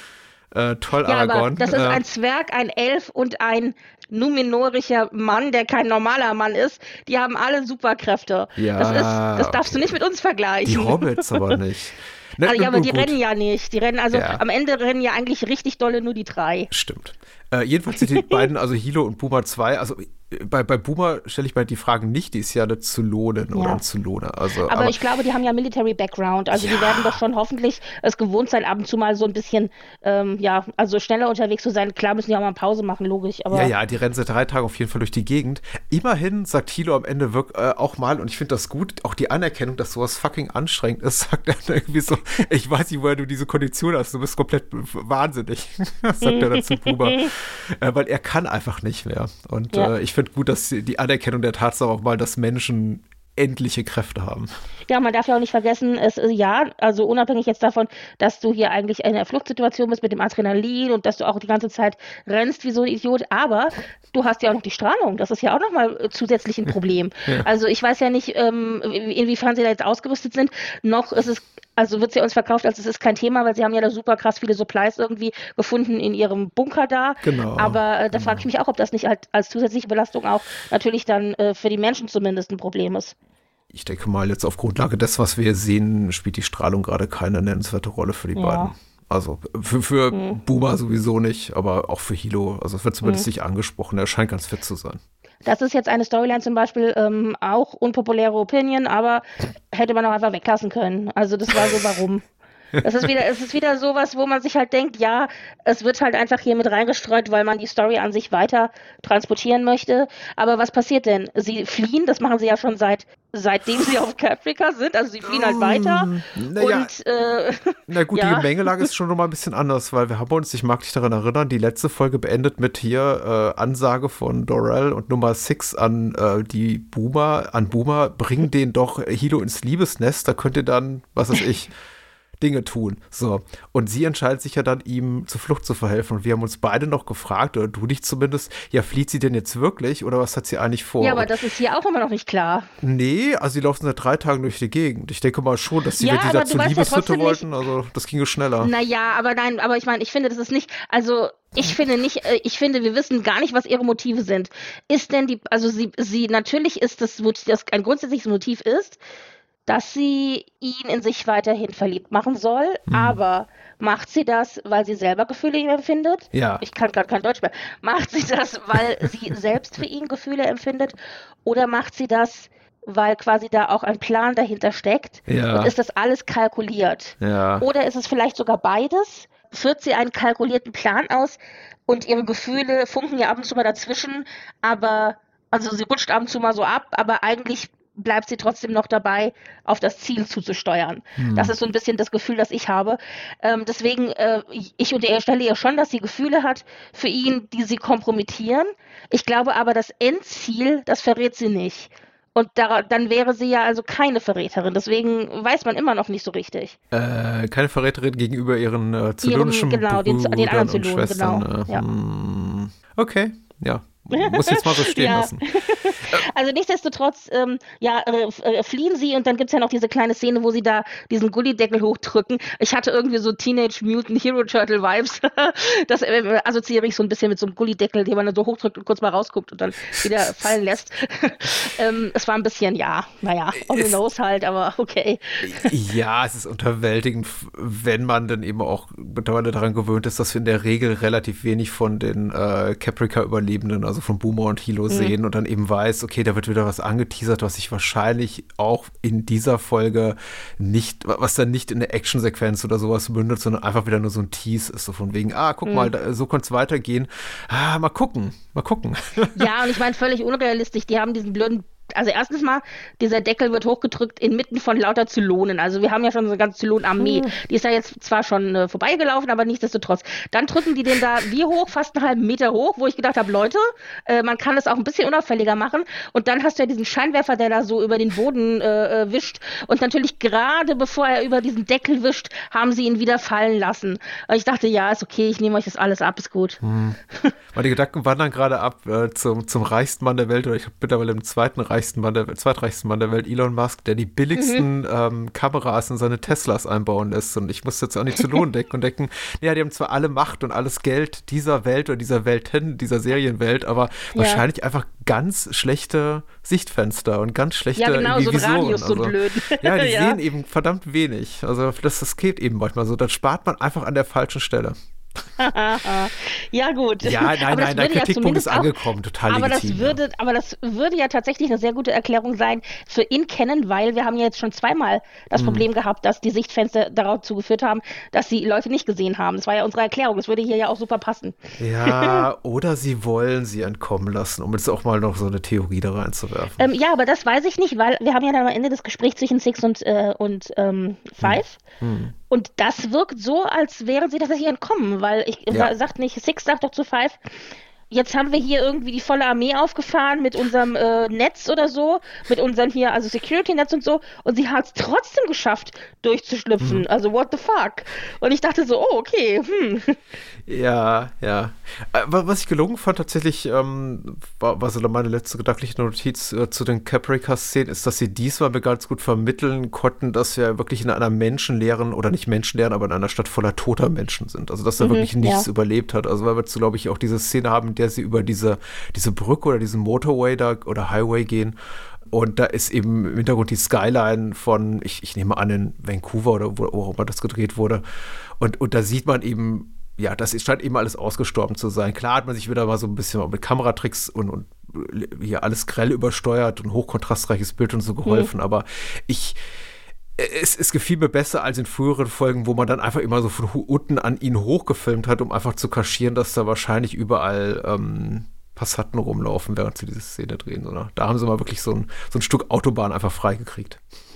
[SPEAKER 6] Äh, toll,
[SPEAKER 7] Ja,
[SPEAKER 6] Aragorn.
[SPEAKER 7] aber das ist
[SPEAKER 6] äh,
[SPEAKER 7] ein Zwerg, ein Elf und ein numenorischer Mann, der kein normaler Mann ist. Die haben alle Superkräfte.
[SPEAKER 6] Ja,
[SPEAKER 7] das, ist, das darfst du nicht mit uns
[SPEAKER 6] die
[SPEAKER 7] vergleichen.
[SPEAKER 6] Hobbits aber nicht. Ne,
[SPEAKER 7] Also, ja, aber
[SPEAKER 6] nun
[SPEAKER 7] die
[SPEAKER 6] gut.
[SPEAKER 7] rennen ja nicht. Die rennen also
[SPEAKER 6] Ja.
[SPEAKER 7] am Ende rennen ja eigentlich richtig dolle nur die drei.
[SPEAKER 6] Stimmt. Äh, jedenfalls sind die beiden, also Hilo und Boomer zwei, also äh, bei, bei Boomer stelle ich mir die Fragen nicht, die ist ja eine Zylonin oder
[SPEAKER 7] Ja.
[SPEAKER 6] ein Zylone. Also,
[SPEAKER 7] Aber, ich glaube, die haben ja Military Background. Also die
[SPEAKER 6] Ja.
[SPEAKER 7] werden doch schon hoffentlich es gewohnt sein, ab und zu mal so ein bisschen, ähm, ja, also schneller unterwegs zu sein. Klar müssen die auch mal Pause machen, logisch. Aber
[SPEAKER 6] Ja, ja, die rennen seit drei Tagen auf jeden Fall durch die Gegend. Immerhin sagt Hilo am Ende wirk äh, auch mal, und ich finde das gut, auch die Anerkennung, dass sowas fucking anstrengend ist, sagt er dann irgendwie so, ich weiß nicht, woher du diese Kondition hast, du bist komplett wahnsinnig, sagt er dann zu Boomer. äh, weil er kann einfach nicht mehr. Und
[SPEAKER 7] Ja.
[SPEAKER 6] äh, ich finde gut, dass die die Anerkennung der Tatsache auch mal, dass Menschen endliche Kräfte haben.
[SPEAKER 7] Ja, man darf ja auch nicht vergessen, es ist ja, also unabhängig jetzt davon, dass du hier eigentlich in einer Fluchtsituation bist mit dem Adrenalin und dass du auch die ganze Zeit rennst wie so ein Idiot, aber du hast ja auch noch die Strahlung. Das ist ja auch nochmal zusätzlich ein Problem.
[SPEAKER 6] Ja.
[SPEAKER 7] Also ich weiß ja nicht, ähm, inwiefern sie da jetzt ausgerüstet sind. Noch ist es, also wird es ja uns verkauft, als es ist kein Thema, weil sie haben ja da super krass viele Supplies irgendwie gefunden in ihrem Bunker da.
[SPEAKER 6] Genau.
[SPEAKER 7] Aber äh, da
[SPEAKER 6] genau.
[SPEAKER 7] frage ich mich auch, ob das nicht halt als zusätzliche Belastung auch natürlich dann äh, für die Menschen zumindest ein Problem ist.
[SPEAKER 6] ich denke mal, jetzt auf Grundlage des, was wir sehen, spielt die Strahlung gerade keine nennenswerte Rolle für die
[SPEAKER 7] Ja.
[SPEAKER 6] beiden. Also für, für
[SPEAKER 7] Mhm.
[SPEAKER 6] Boomer sowieso nicht, aber auch für Hilo. Also es wird zumindest
[SPEAKER 7] Mhm.
[SPEAKER 6] nicht angesprochen. Er scheint ganz fit zu sein.
[SPEAKER 7] Das ist jetzt eine Storyline zum Beispiel, ähm, auch unpopuläre Opinion, aber hätte man auch einfach weglassen können. Also das war so, warum? Das ist wieder, es ist wieder sowas, wo man sich halt denkt, ja, es wird halt einfach hier mit reingestreut, weil man die Story an sich weiter transportieren möchte. Aber was passiert denn? Sie fliehen, das machen sie ja schon seit seitdem sie auf Caprica sind, also sie fliehen halt weiter.
[SPEAKER 6] Naja,
[SPEAKER 7] Und äh,
[SPEAKER 6] na gut,
[SPEAKER 7] ja.
[SPEAKER 6] die Gemengelage ist schon noch mal ein bisschen anders, weil wir haben uns, ich mag dich daran erinnern, die letzte Folge beendet mit hier äh, Ansage von Dorell und Nummer sechs an äh, die Boomer, an Boomer, bring den doch Hilo ins Liebesnest, da könnt ihr dann, was weiß ich, Dinge tun. So. Und sie entscheidet sich ja dann, ihm zur Flucht zu verhelfen. Und wir haben uns beide noch gefragt, oder du dich zumindest, ja, flieht sie denn jetzt wirklich oder was hat sie eigentlich vor?
[SPEAKER 7] ja, aber
[SPEAKER 6] Und
[SPEAKER 7] das ist hier auch immer noch nicht klar.
[SPEAKER 6] nee, also sie laufen seit drei Tagen durch die Gegend. Ich denke mal schon, dass sie,
[SPEAKER 7] Ja,
[SPEAKER 6] wenn die
[SPEAKER 7] aber
[SPEAKER 6] da
[SPEAKER 7] du
[SPEAKER 6] zur
[SPEAKER 7] weißt ja
[SPEAKER 6] Liebeshütte
[SPEAKER 7] trotzdem nicht-
[SPEAKER 6] wollten, also das ginge schneller.
[SPEAKER 7] Naja, aber nein, aber ich meine, ich finde, das ist nicht, also ich finde nicht, äh, ich finde, wir wissen gar nicht, was ihre Motive sind. Ist denn die, also sie, sie, natürlich ist das, Mot- das ein grundsätzliches Motiv ist, dass sie ihn in sich weiterhin verliebt machen soll, aber macht sie das, weil sie selber Gefühle ihm empfindet?
[SPEAKER 6] Ja.
[SPEAKER 7] Ich kann gerade kein Deutsch mehr. Macht sie das, weil sie selbst für ihn Gefühle empfindet? Oder macht sie das, weil quasi da auch ein Plan dahinter steckt?
[SPEAKER 6] Ja.
[SPEAKER 7] Und ist das alles kalkuliert?
[SPEAKER 6] Ja.
[SPEAKER 7] Oder ist es vielleicht sogar beides? Führt sie einen kalkulierten Plan aus und ihre Gefühle funken ja ab und zu mal dazwischen, aber, also sie rutscht ab und zu mal so ab, aber eigentlich bleibt sie trotzdem noch dabei, auf das Ziel zuzusteuern. Das ist so ein bisschen das Gefühl, das ich habe. Ähm, deswegen, äh, ich unterstelle ihr schon, dass sie Gefühle hat für ihn, die sie kompromittieren. Ich glaube aber, das Endziel, das verrät sie nicht. Und da, dann wäre sie ja also keine Verräterin. Deswegen weiß man immer noch nicht so richtig.
[SPEAKER 6] Äh, keine Verräterin gegenüber ihren äh, zylonischen
[SPEAKER 7] genau, den-
[SPEAKER 6] Brüdern
[SPEAKER 7] den anderen
[SPEAKER 6] und
[SPEAKER 7] Zylonen,
[SPEAKER 6] Schwestern.
[SPEAKER 7] genau,
[SPEAKER 6] Äh,
[SPEAKER 7] ja.
[SPEAKER 6] hm, okay, ja. Muss jetzt mal so stehen
[SPEAKER 7] Ja.
[SPEAKER 6] lassen.
[SPEAKER 7] Also nichtsdestotrotz, ähm, ja, äh, f- äh, fliehen sie und dann gibt es ja noch diese kleine Szene, wo sie da diesen Gullideckel hochdrücken. Ich hatte irgendwie so Teenage Mutant Hero Turtle Vibes. Das äh, assoziiere ich so ein bisschen mit so einem Gullideckel, den man dann so hochdrückt und kurz mal rausguckt und dann wieder fallen lässt. ähm, es war ein bisschen, ja, naja, on the
[SPEAKER 6] Es-
[SPEAKER 7] nose halt, aber okay.
[SPEAKER 6] Ja, es ist unterwältigend, wenn man dann eben auch mittlerweile daran gewöhnt ist, dass wir in der Regel relativ wenig von den äh, Caprica-Überlebenden, also von Boomer und Hilo, sehen und dann eben weiß, okay, da wird wieder was angeteasert, was sich wahrscheinlich auch in dieser Folge nicht, was dann nicht in eine Actionsequenz oder sowas mündet, sondern einfach wieder nur so ein Tease ist, so von wegen, ah, guck mal, da, so könnte es weitergehen. Ah, mal gucken, mal gucken.
[SPEAKER 7] Ja, und ich meine, völlig unrealistisch. Die haben diesen blöden. Also erstens mal, dieser Deckel wird hochgedrückt inmitten von lauter Zylonen. Also wir haben ja schon so eine ganze Zylonenarmee. Die ist ja jetzt zwar schon äh, vorbeigelaufen, aber nichtsdestotrotz. Dann drücken die den da wie hoch, fast einen halben Meter hoch, wo ich gedacht habe, Leute, äh, man kann es auch ein bisschen unauffälliger machen. Und dann hast du ja diesen Scheinwerfer, der da so über den Boden äh, äh, wischt. Und natürlich gerade bevor er über diesen Deckel wischt, haben sie ihn wieder fallen lassen. Und ich dachte, ja, ist okay, ich nehme euch das alles ab, ist gut.
[SPEAKER 6] Meine Gedanken wandern gerade ab äh, zum, zum reichsten Mann der Welt, oder ich habe mittlerweile im zweiten reichsten Mann der, zweitreichsten Mann der Welt, Elon Musk, der die billigsten ähm, Kameras in seine Teslas einbauen lässt. Und ich musste jetzt an die Zylonen denken und denken, ja, die haben zwar alle Macht und alles Geld dieser Welt oder dieser Welten, dieser Serienwelt, aber
[SPEAKER 7] Ja.
[SPEAKER 6] wahrscheinlich einfach ganz schlechte Sichtfenster und ganz schlechte
[SPEAKER 7] Ja, genau, so ein
[SPEAKER 6] Visionen.
[SPEAKER 7] Radius, so ein blöd.
[SPEAKER 6] Ja, die
[SPEAKER 7] Ja.
[SPEAKER 6] sehen eben verdammt wenig. Also das, das geht eben manchmal so. Dann spart man einfach an der falschen Stelle.
[SPEAKER 7] Ja, gut.
[SPEAKER 6] Ja, nein,
[SPEAKER 7] Aber das
[SPEAKER 6] nein, der
[SPEAKER 7] würde ja
[SPEAKER 6] Kritikpunkt ist
[SPEAKER 7] zumindest auch-
[SPEAKER 6] angekommen, total
[SPEAKER 7] aber
[SPEAKER 6] legitim.
[SPEAKER 7] das würde, aber das würde ja tatsächlich eine sehr gute Erklärung sein für In Canon, weil wir haben ja jetzt schon zweimal
[SPEAKER 6] Mhm.
[SPEAKER 7] das Problem gehabt, dass die Sichtfenster darauf zugeführt haben, dass die Leute nicht gesehen haben. Das war ja unsere Erklärung. Das würde hier ja auch super passen.
[SPEAKER 6] Ja, oder sie wollen sie entkommen lassen, um jetzt auch mal noch so eine Theorie da reinzuwerfen.
[SPEAKER 7] Ähm, ja, aber das weiß ich nicht, weil wir haben ja dann am Ende das Gespräch zwischen Six und, äh, und ähm, Five.
[SPEAKER 6] Hm.
[SPEAKER 7] Und das wirkt so, als wären sie tatsächlich entkommen, weil ich
[SPEAKER 6] Ja.
[SPEAKER 7] sagt nicht, Six sagt doch zu Five, jetzt haben wir hier irgendwie die volle Armee aufgefahren mit unserem äh, Netz oder so, mit unserem hier, also Security-Netz und so, und sie hat es trotzdem geschafft, durchzuschlüpfen. Also what the fuck? Und ich dachte so, oh, okay, hm.
[SPEAKER 6] Ja, ja. Äh, wa- Was ich gelungen fand, tatsächlich, ähm, war, war so meine letzte gedankliche Notiz äh, zu den Caprica-Szenen, ist, dass sie diesmal mir ganz gut vermitteln konnten, dass wir wirklich in einer menschenleeren, oder nicht menschenleeren, aber in einer Stadt voller toter Menschen sind. Also, dass da
[SPEAKER 7] Mhm,
[SPEAKER 6] wirklich nichts
[SPEAKER 7] ja.
[SPEAKER 6] überlebt hat. Also, weil wir, glaube ich, auch diese Szene haben, in der sie über diese, diese Brücke oder diesen Motorway da oder Highway gehen. Und da ist eben im Hintergrund die Skyline von, ich, ich nehme an, in Vancouver oder wo, wo auch immer das gedreht wurde. Und, und da sieht man eben, ja, das scheint eben alles ausgestorben zu sein. Klar hat man sich wieder mal so ein bisschen mit Kameratricks und, und hier alles grell übersteuert und hochkontrastreiches Bild und so geholfen. Mhm. Aber ich, es, es gefiel mir besser als in früheren Folgen, wo man dann einfach immer so von unten an ihn hochgefilmt hat, um einfach zu kaschieren, dass da wahrscheinlich überall ähm, Passanten rumlaufen, während sie diese Szene drehen. Oder? Da haben sie mal wirklich so ein, so ein Stück Autobahn einfach freigekriegt.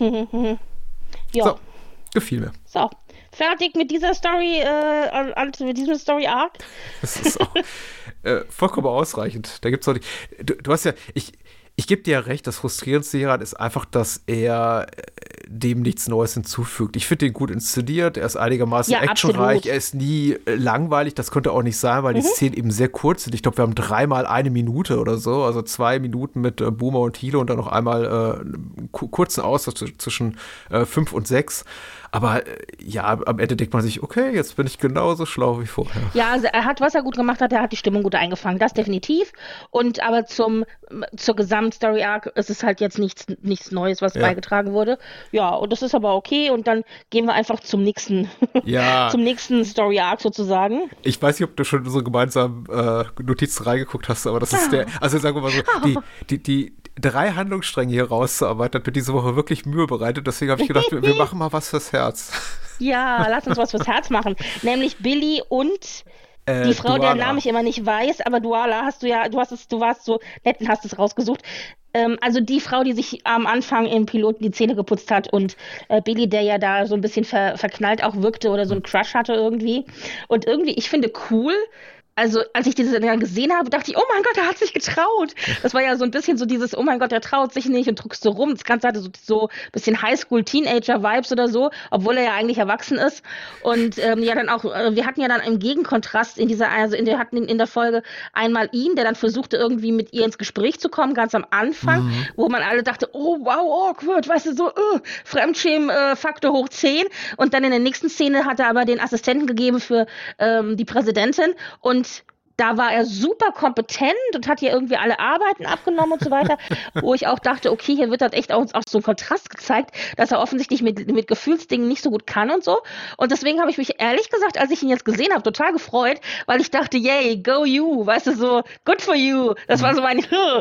[SPEAKER 7] Ja.
[SPEAKER 6] So, gefiel mir.
[SPEAKER 7] So, fertig mit dieser Story, äh, mit diesem Story-Arc.
[SPEAKER 6] Das ist auch äh, vollkommen ausreichend. Da gibt's auch nicht. Du, du hast ja, ich, ich gebe dir ja recht, das Frustrierendste hieran ist einfach, dass er dem nichts Neues hinzufügt. Ich finde ihn gut inszeniert, er ist einigermaßen
[SPEAKER 7] ja,
[SPEAKER 6] actionreich,
[SPEAKER 7] absolut.
[SPEAKER 6] Er ist nie äh, langweilig, das könnte auch nicht sein, weil mhm. die Szenen eben sehr kurz sind. Ich glaube, wir haben dreimal eine Minute oder so, also zwei Minuten mit äh, Boomer und Hilo und dann noch einmal äh, einen kurzen Austausch zwischen äh, fünf und sechs. Aber äh, ja, am Ende denkt man sich, okay, jetzt bin ich genauso schlau wie vorher.
[SPEAKER 7] Ja, also er hat, was er gut gemacht hat, er hat die Stimmung gut eingefangen, das definitiv. Und aber zum, zur Gesamt-Story-Arc ist es halt jetzt nichts, nichts Neues, was ja. beigetragen wurde. Ja, und das ist aber okay. Und dann gehen wir einfach zum nächsten,
[SPEAKER 6] ja.
[SPEAKER 7] zum nächsten Story-Arc sozusagen.
[SPEAKER 6] Ich weiß nicht, ob du schon so gemeinsam äh, Notizen reingeguckt hast, aber das ist der, also sagen wir mal so, die, die, die drei Handlungsstränge hier rauszuarbeiten, hat mir diese Woche wirklich Mühe bereitet. Deswegen habe ich gedacht, wir, wir machen mal was fürs Herz.
[SPEAKER 7] Ja, lass uns was fürs Herz machen. Nämlich Billy und
[SPEAKER 6] äh,
[SPEAKER 7] die Frau,
[SPEAKER 6] Duala.
[SPEAKER 7] deren Namen ich immer nicht weiß, aber Duala hast du ja, du hast es, du warst so nett und hast es rausgesucht. Ähm, also die Frau, die sich am Anfang im Piloten die Zähne geputzt hat und äh, Billy, der ja da so ein bisschen ver- verknallt auch wirkte oder so einen Crush hatte irgendwie. Und irgendwie, ich finde cool, also als ich diese dann gesehen habe, dachte ich, oh mein Gott, er hat sich getraut. Das war ja so ein bisschen so dieses, oh mein Gott, er traut sich nicht und drückst so rum. Das Ganze hatte so, so ein bisschen Highschool-Teenager-Vibes oder so, obwohl er ja eigentlich erwachsen ist. Und ähm, ja dann auch, äh, wir hatten ja dann im Gegenkontrast in dieser, also in der, hatten in der Folge einmal ihn, der dann versuchte irgendwie mit ihr ins Gespräch zu kommen, ganz am Anfang, mhm. wo man alle dachte, oh wow, awkward, weißt du, so uh, Fremdschämen-Faktor hoch zehn. Und dann in der nächsten Szene hat er aber den Assistenten gegeben für ähm, die Präsidentin und da war er super kompetent und hat hier irgendwie alle Arbeiten abgenommen und so weiter, wo ich auch dachte, okay, hier wird halt echt auch, auch so ein Kontrast gezeigt, dass er offensichtlich mit, mit Gefühlsdingen nicht so gut kann und so. Und deswegen habe ich mich ehrlich gesagt, als ich ihn jetzt gesehen habe, total gefreut, weil ich dachte, yay, go you, weißt du, so, good for you. Das war so mein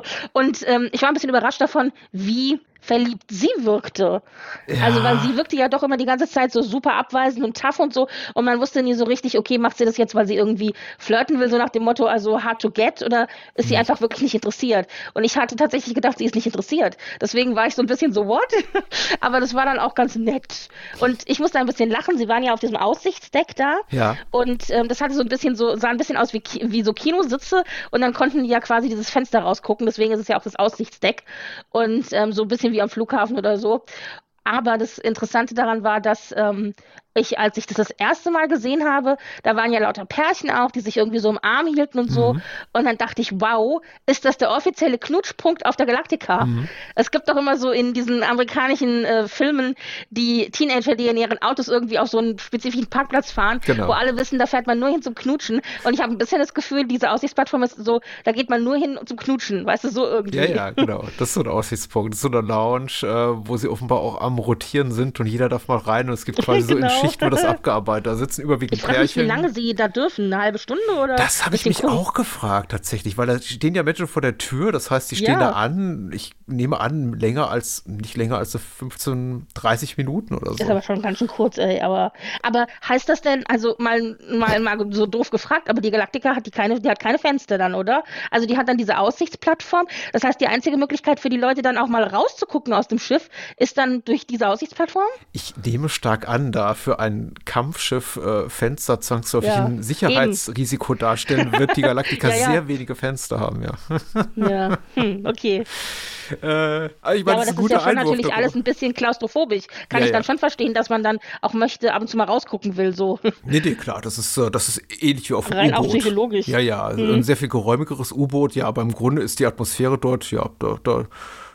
[SPEAKER 7] und ähm, ich war ein bisschen überrascht davon, wie verliebt sie wirkte. Ja. Also, weil sie wirkte ja doch immer die ganze Zeit so super abweisend und tough und so und man wusste nie so richtig, okay, macht sie das jetzt, weil sie irgendwie flirten will, so nach dem Motto, also hard to get oder ist sie einfach wirklich nicht interessiert? Und ich hatte tatsächlich gedacht, sie ist nicht interessiert. Deswegen war ich so ein bisschen so, what? Aber das war dann auch ganz nett. Und ich musste ein bisschen lachen, sie waren ja auf diesem Aussichtsdeck da
[SPEAKER 6] ja.
[SPEAKER 7] und ähm, das hatte so ein bisschen so, sah ein bisschen aus wie, wie so Kinositze und dann konnten die ja quasi dieses Fenster rausgucken, deswegen ist es ja auch das Aussichtsdeck und ähm, so ein bisschen wie am Flughafen oder so. Aber das Interessante daran war, dass ähm, ich, als ich das das erste Mal gesehen habe, da waren ja lauter Pärchen auch, die sich irgendwie so im Arm hielten und so. Mhm. Und dann dachte ich, wow, ist das der offizielle Knutschpunkt auf der Galactica? Mhm. Es gibt doch immer so in diesen amerikanischen äh, Filmen die Teenager, die in ihren Autos irgendwie auf so einen spezifischen Parkplatz fahren, genau. wo alle wissen, da fährt man nur hin zum Knutschen. Und ich habe ein bisschen das Gefühl, diese Aussichtsplattform ist so, da geht man nur hin zum Knutschen, weißt du, so irgendwie.
[SPEAKER 6] Ja, ja, genau. Das ist so ein Aussichtspunkt. Das ist so eine Lounge, äh, wo sie offenbar auch am Rotieren sind und jeder darf mal rein und es gibt quasi genau. so in Schicht wird das abgearbeitet. Da sitzen überwiegend
[SPEAKER 7] ich frage
[SPEAKER 6] Pärchen.
[SPEAKER 7] Mich, wie lange sie da dürfen? Eine halbe Stunde oder?
[SPEAKER 6] Das habe ich mich cool. auch gefragt tatsächlich, weil da stehen ja Menschen vor der Tür. Das heißt, die stehen ja. da an. Ich nehme an, länger als nicht länger als fünfzehn, dreißig Minuten oder so.
[SPEAKER 7] Ist aber schon ganz schön kurz, ey. Aber, aber heißt das denn, also mal, mal, mal so doof gefragt, aber die Galactica hat die keine, die hat keine Fenster dann, oder? Also die hat dann diese Aussichtsplattform. Das heißt, die einzige Möglichkeit für die Leute dann auch mal rauszugucken aus dem Schiff ist dann durch diese Aussichtsplattform?
[SPEAKER 6] Ich nehme stark an, da für ein Kampfschiff äh, Fenster zwangsläufig
[SPEAKER 7] ja,
[SPEAKER 6] ein Sicherheitsrisiko eben. darstellen, wird die Galactica ja, ja. sehr wenige Fenster haben, ja.
[SPEAKER 7] Ja, hm, okay.
[SPEAKER 6] Äh, also ich meine,
[SPEAKER 7] ja, aber
[SPEAKER 6] das ist,
[SPEAKER 7] das ist ja schon
[SPEAKER 6] Einwurf
[SPEAKER 7] natürlich
[SPEAKER 6] davor.
[SPEAKER 7] alles ein bisschen klaustrophobisch. Kann
[SPEAKER 6] ja,
[SPEAKER 7] ich dann
[SPEAKER 6] ja.
[SPEAKER 7] schon verstehen, dass man dann auch möchte, ab und zu mal rausgucken will, so.
[SPEAKER 6] Nee, nee, klar, das ist, das ist ähnlich wie auf dem
[SPEAKER 7] Rein
[SPEAKER 6] U-Boot.
[SPEAKER 7] auch psychologisch.
[SPEAKER 6] Ja, ja, also
[SPEAKER 7] mhm.
[SPEAKER 6] ein sehr viel geräumigeres U-Boot, ja, aber im Grunde ist die Atmosphäre dort, ja, da, da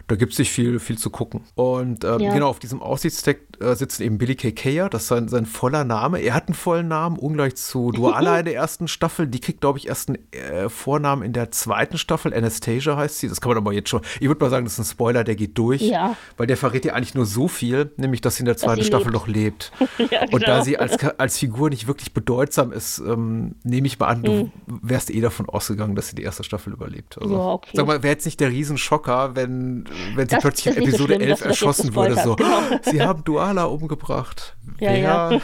[SPEAKER 6] Da gibt es nicht viel, viel zu gucken. Und ähm,
[SPEAKER 7] Ja.
[SPEAKER 6] genau, auf diesem Aussichtsdeck äh, sitzen eben Billy Kay Kayer, das ist sein, sein voller Name. Er hat einen vollen Namen, ungleich zu Duala in der ersten Staffel. Die kriegt, glaube ich, erst einen äh, Vornamen in der zweiten Staffel. Anastasia heißt sie. Das kann man aber jetzt schon. Ich würde mal sagen, das ist ein Spoiler, der geht durch.
[SPEAKER 7] Ja.
[SPEAKER 6] Weil der verrät ja eigentlich nur so viel, nämlich, dass sie in der zweiten
[SPEAKER 7] sie
[SPEAKER 6] Staffel
[SPEAKER 7] lebt.
[SPEAKER 6] noch lebt.
[SPEAKER 7] Ja,
[SPEAKER 6] Und da
[SPEAKER 7] genau.
[SPEAKER 6] sie als, als Figur nicht wirklich bedeutsam ist, ähm, nehme ich mal an, du wärst eh davon ausgegangen, dass sie die erste Staffel überlebt. Also,
[SPEAKER 7] Ja, okay.
[SPEAKER 6] sag mal, wäre jetzt nicht der Riesenschocker, wenn, wenn sie
[SPEAKER 7] Das
[SPEAKER 6] plötzlich
[SPEAKER 7] ist
[SPEAKER 6] in
[SPEAKER 7] nicht so
[SPEAKER 6] Episode
[SPEAKER 7] schlimm,
[SPEAKER 6] elf
[SPEAKER 7] dass du das jetzt
[SPEAKER 6] erschossen würde. So,
[SPEAKER 7] gespoilert hast, genau.
[SPEAKER 6] sie haben Duala umgebracht.
[SPEAKER 7] Ja,
[SPEAKER 6] Wer?
[SPEAKER 7] ja.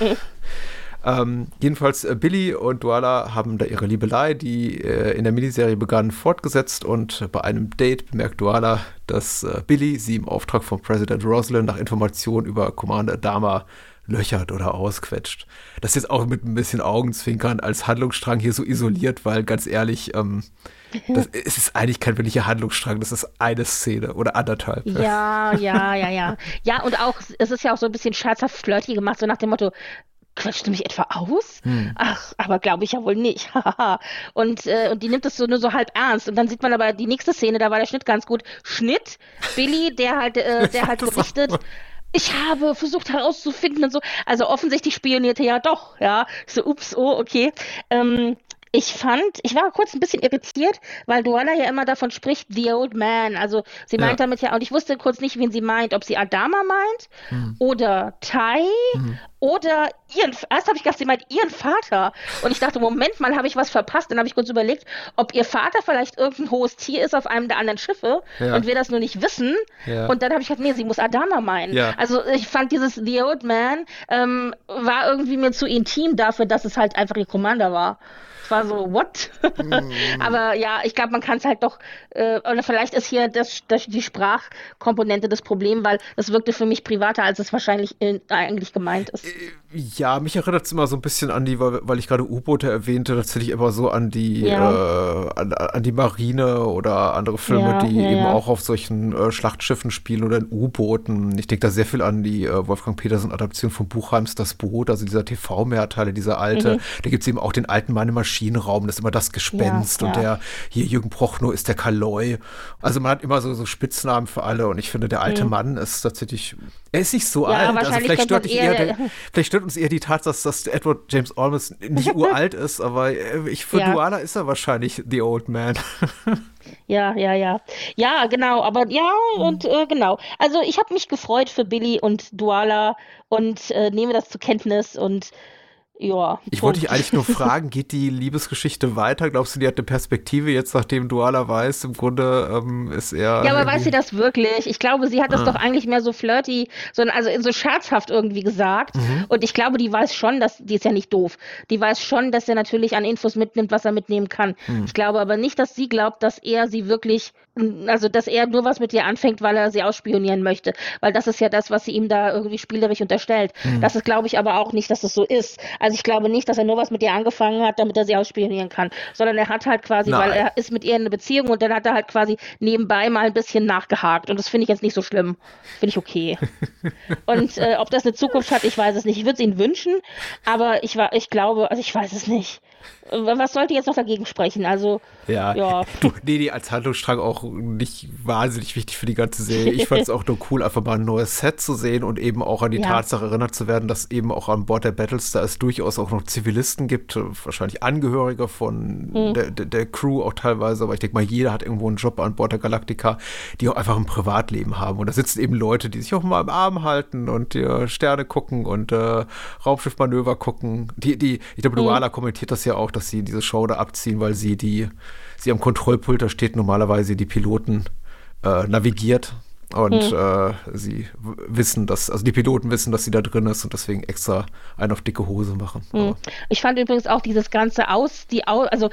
[SPEAKER 6] Ähm, jedenfalls äh, Billy und Duala haben da ihre Liebelei, die äh, in der Miniserie begann, fortgesetzt und äh, bei einem Date bemerkt Duala, dass äh, Billy sie im Auftrag von Präsident Roslin nach Informationen über Commander Adama löchert oder ausquetscht. Das ist jetzt auch mit ein bisschen Augenzwinkern als Handlungsstrang hier so isoliert, weil ganz ehrlich, ähm, das, es ist eigentlich kein wirklicher Handlungsstrang, das ist eine Szene oder anderthalb.
[SPEAKER 7] Ja, ja, ja, ja. Ja, und auch, es ist ja auch so ein bisschen scherzhaft flirty gemacht, so nach dem Motto, quetscht du mich etwa aus?
[SPEAKER 6] Hm.
[SPEAKER 7] Ach, aber glaube ich ja wohl nicht. und, äh, und die nimmt es so nur so halb ernst. Und dann sieht man aber die nächste Szene, da war der Schnitt ganz gut. Schnitt, Billy, der halt, äh, der halt
[SPEAKER 6] Das war-
[SPEAKER 7] berichtet, ich habe versucht herauszufinden und so. Also offensichtlich spionierte ja doch, ja. Ich so, ups, oh, okay. Ähm, ich fand, ich war kurz ein bisschen irritiert, weil Duala ja immer davon spricht, the old man. Also sie meint
[SPEAKER 6] Ja.
[SPEAKER 7] damit ja, und ich wusste kurz nicht, wen sie meint, ob sie Adama meint
[SPEAKER 6] Hm.
[SPEAKER 7] oder Tai
[SPEAKER 6] Hm.
[SPEAKER 7] oder ihren, erst habe ich gedacht, sie meint ihren Vater. Und ich dachte, Moment mal, habe ich was verpasst? Dann habe ich kurz überlegt, ob ihr Vater vielleicht irgendein hohes Tier ist auf einem der anderen Schiffe
[SPEAKER 6] Ja.
[SPEAKER 7] und wir das nur nicht wissen.
[SPEAKER 6] Ja.
[SPEAKER 7] Und dann habe ich gedacht, nee, sie muss Adama meinen.
[SPEAKER 6] Ja.
[SPEAKER 7] Also ich fand dieses The Old Man ähm, war irgendwie mir zu intim dafür, dass es halt einfach ihr Commander war. Es war so, what? Aber ja, ich glaube, man kann es halt doch, äh, oder vielleicht ist hier das, das, die Sprachkomponente das Problem, weil das wirkte für mich privater, als es wahrscheinlich in, eigentlich gemeint ist.
[SPEAKER 6] Ja, mich erinnert es immer so ein bisschen an die, weil, weil ich gerade U-Boote erwähnte, tatsächlich immer so an die,
[SPEAKER 7] Ja.
[SPEAKER 6] äh, an, an die Marine oder andere Filme,
[SPEAKER 7] Ja,
[SPEAKER 6] die
[SPEAKER 7] ja,
[SPEAKER 6] eben
[SPEAKER 7] ja.
[SPEAKER 6] auch auf solchen äh, Schlachtschiffen spielen oder in U-Booten. Ich denke da sehr viel an die äh, Wolfgang Petersen-Adaption von Buchheims Das Boot, also dieser T V-Mehrteile, dieser alte.
[SPEAKER 7] Mhm.
[SPEAKER 6] Da gibt es eben auch den alten Mann im Maschinenraum, das ist immer das Gespenst
[SPEAKER 7] Ja,
[SPEAKER 6] und
[SPEAKER 7] ja.
[SPEAKER 6] der, hier Jürgen Prochnow ist der Kaloi. Also man hat immer so, so Spitznamen für alle und ich finde, der alte
[SPEAKER 7] Mhm.
[SPEAKER 6] Mann ist tatsächlich, er ist nicht so
[SPEAKER 7] Ja,
[SPEAKER 6] alt, also
[SPEAKER 7] wahrscheinlich
[SPEAKER 6] vielleicht
[SPEAKER 7] könnte
[SPEAKER 6] stört,
[SPEAKER 7] man
[SPEAKER 6] dich eher
[SPEAKER 7] eher-
[SPEAKER 6] der, vielleicht stört uns eher die Tatsache, dass, dass Edward James Olmos nicht uralt ist, aber äh, ich, für
[SPEAKER 7] Ja.
[SPEAKER 6] Duala ist er wahrscheinlich the old man.
[SPEAKER 7] Ja, ja, ja. Ja, genau, aber ja, und äh, genau. Also ich habe mich gefreut für Billy und Duala und äh, nehme das zur Kenntnis und ja.
[SPEAKER 6] Ich wollte dich
[SPEAKER 7] Punkt.
[SPEAKER 6] eigentlich nur fragen, geht die Liebesgeschichte weiter? Glaubst du, die hat eine Perspektive jetzt, nachdem Duala weiß, im Grunde ähm, ist er
[SPEAKER 7] Ja, aber
[SPEAKER 6] irgendwie-
[SPEAKER 7] weiß sie das wirklich? Ich glaube, sie hat das
[SPEAKER 6] Ah.
[SPEAKER 7] doch eigentlich mehr so flirty, sondern also so scherzhaft irgendwie gesagt.
[SPEAKER 6] Mhm.
[SPEAKER 7] Und ich glaube, die weiß schon, dass, die ist ja nicht doof, die weiß schon, dass er natürlich an Infos mitnimmt, was er mitnehmen kann.
[SPEAKER 6] Mhm.
[SPEAKER 7] Ich glaube aber nicht, dass sie glaubt, dass er sie wirklich, also dass er nur was mit ihr anfängt, weil er sie ausspionieren möchte. Weil das ist ja das, was sie ihm da irgendwie spielerisch unterstellt.
[SPEAKER 6] Mhm.
[SPEAKER 7] Das ist, glaube ich, aber auch nicht, dass es so ist. Also ich glaube nicht, dass er nur was mit ihr angefangen hat, damit er sie ausspionieren kann, sondern er hat halt quasi,
[SPEAKER 6] Nein.
[SPEAKER 7] weil er ist mit ihr in einer Beziehung und dann hat er halt quasi nebenbei mal ein bisschen nachgehakt und das finde ich jetzt nicht so schlimm. Finde ich okay. Und äh, ob das eine Zukunft hat, ich weiß es nicht. Ich würde es ihnen wünschen, aber ich war, ich glaube, also ich weiß es nicht. Äh, Was sollte jetzt noch dagegen sprechen? Also,
[SPEAKER 6] Ja,
[SPEAKER 7] Ja.
[SPEAKER 6] du, nee, nee, als Handlungsstrang auch nicht wahnsinnig wichtig für die ganze Serie. Ich fand es auch nur cool, einfach mal ein neues Set zu sehen und eben auch an die
[SPEAKER 7] Ja.
[SPEAKER 6] Tatsache erinnert zu werden, dass eben auch an Bord der Battlestar es durchaus auch noch Zivilisten gibt, wahrscheinlich Angehörige von
[SPEAKER 7] Hm.
[SPEAKER 6] der, der, der Crew auch teilweise, aber ich denke mal, jeder hat irgendwo einen Job an Bord der Galactica, die auch einfach ein Privatleben haben. Und da sitzen eben Leute, die sich auch mal im Arm halten und die Sterne gucken und äh, Raumschiffmanöver gucken. Die, die, ich glaube,
[SPEAKER 7] Hm.
[SPEAKER 6] Duala kommentiert das ja auch, dass sie diese Show da abziehen, weil sie die, sie am Kontrollpult, da steht normalerweise die Piloten äh, navigiert und äh, sie w- wissen, dass, also die Piloten wissen, dass sie da drin ist und deswegen extra einen auf dicke Hose machen.
[SPEAKER 7] hm. Ich fand übrigens auch dieses ganze Aus, die Au, also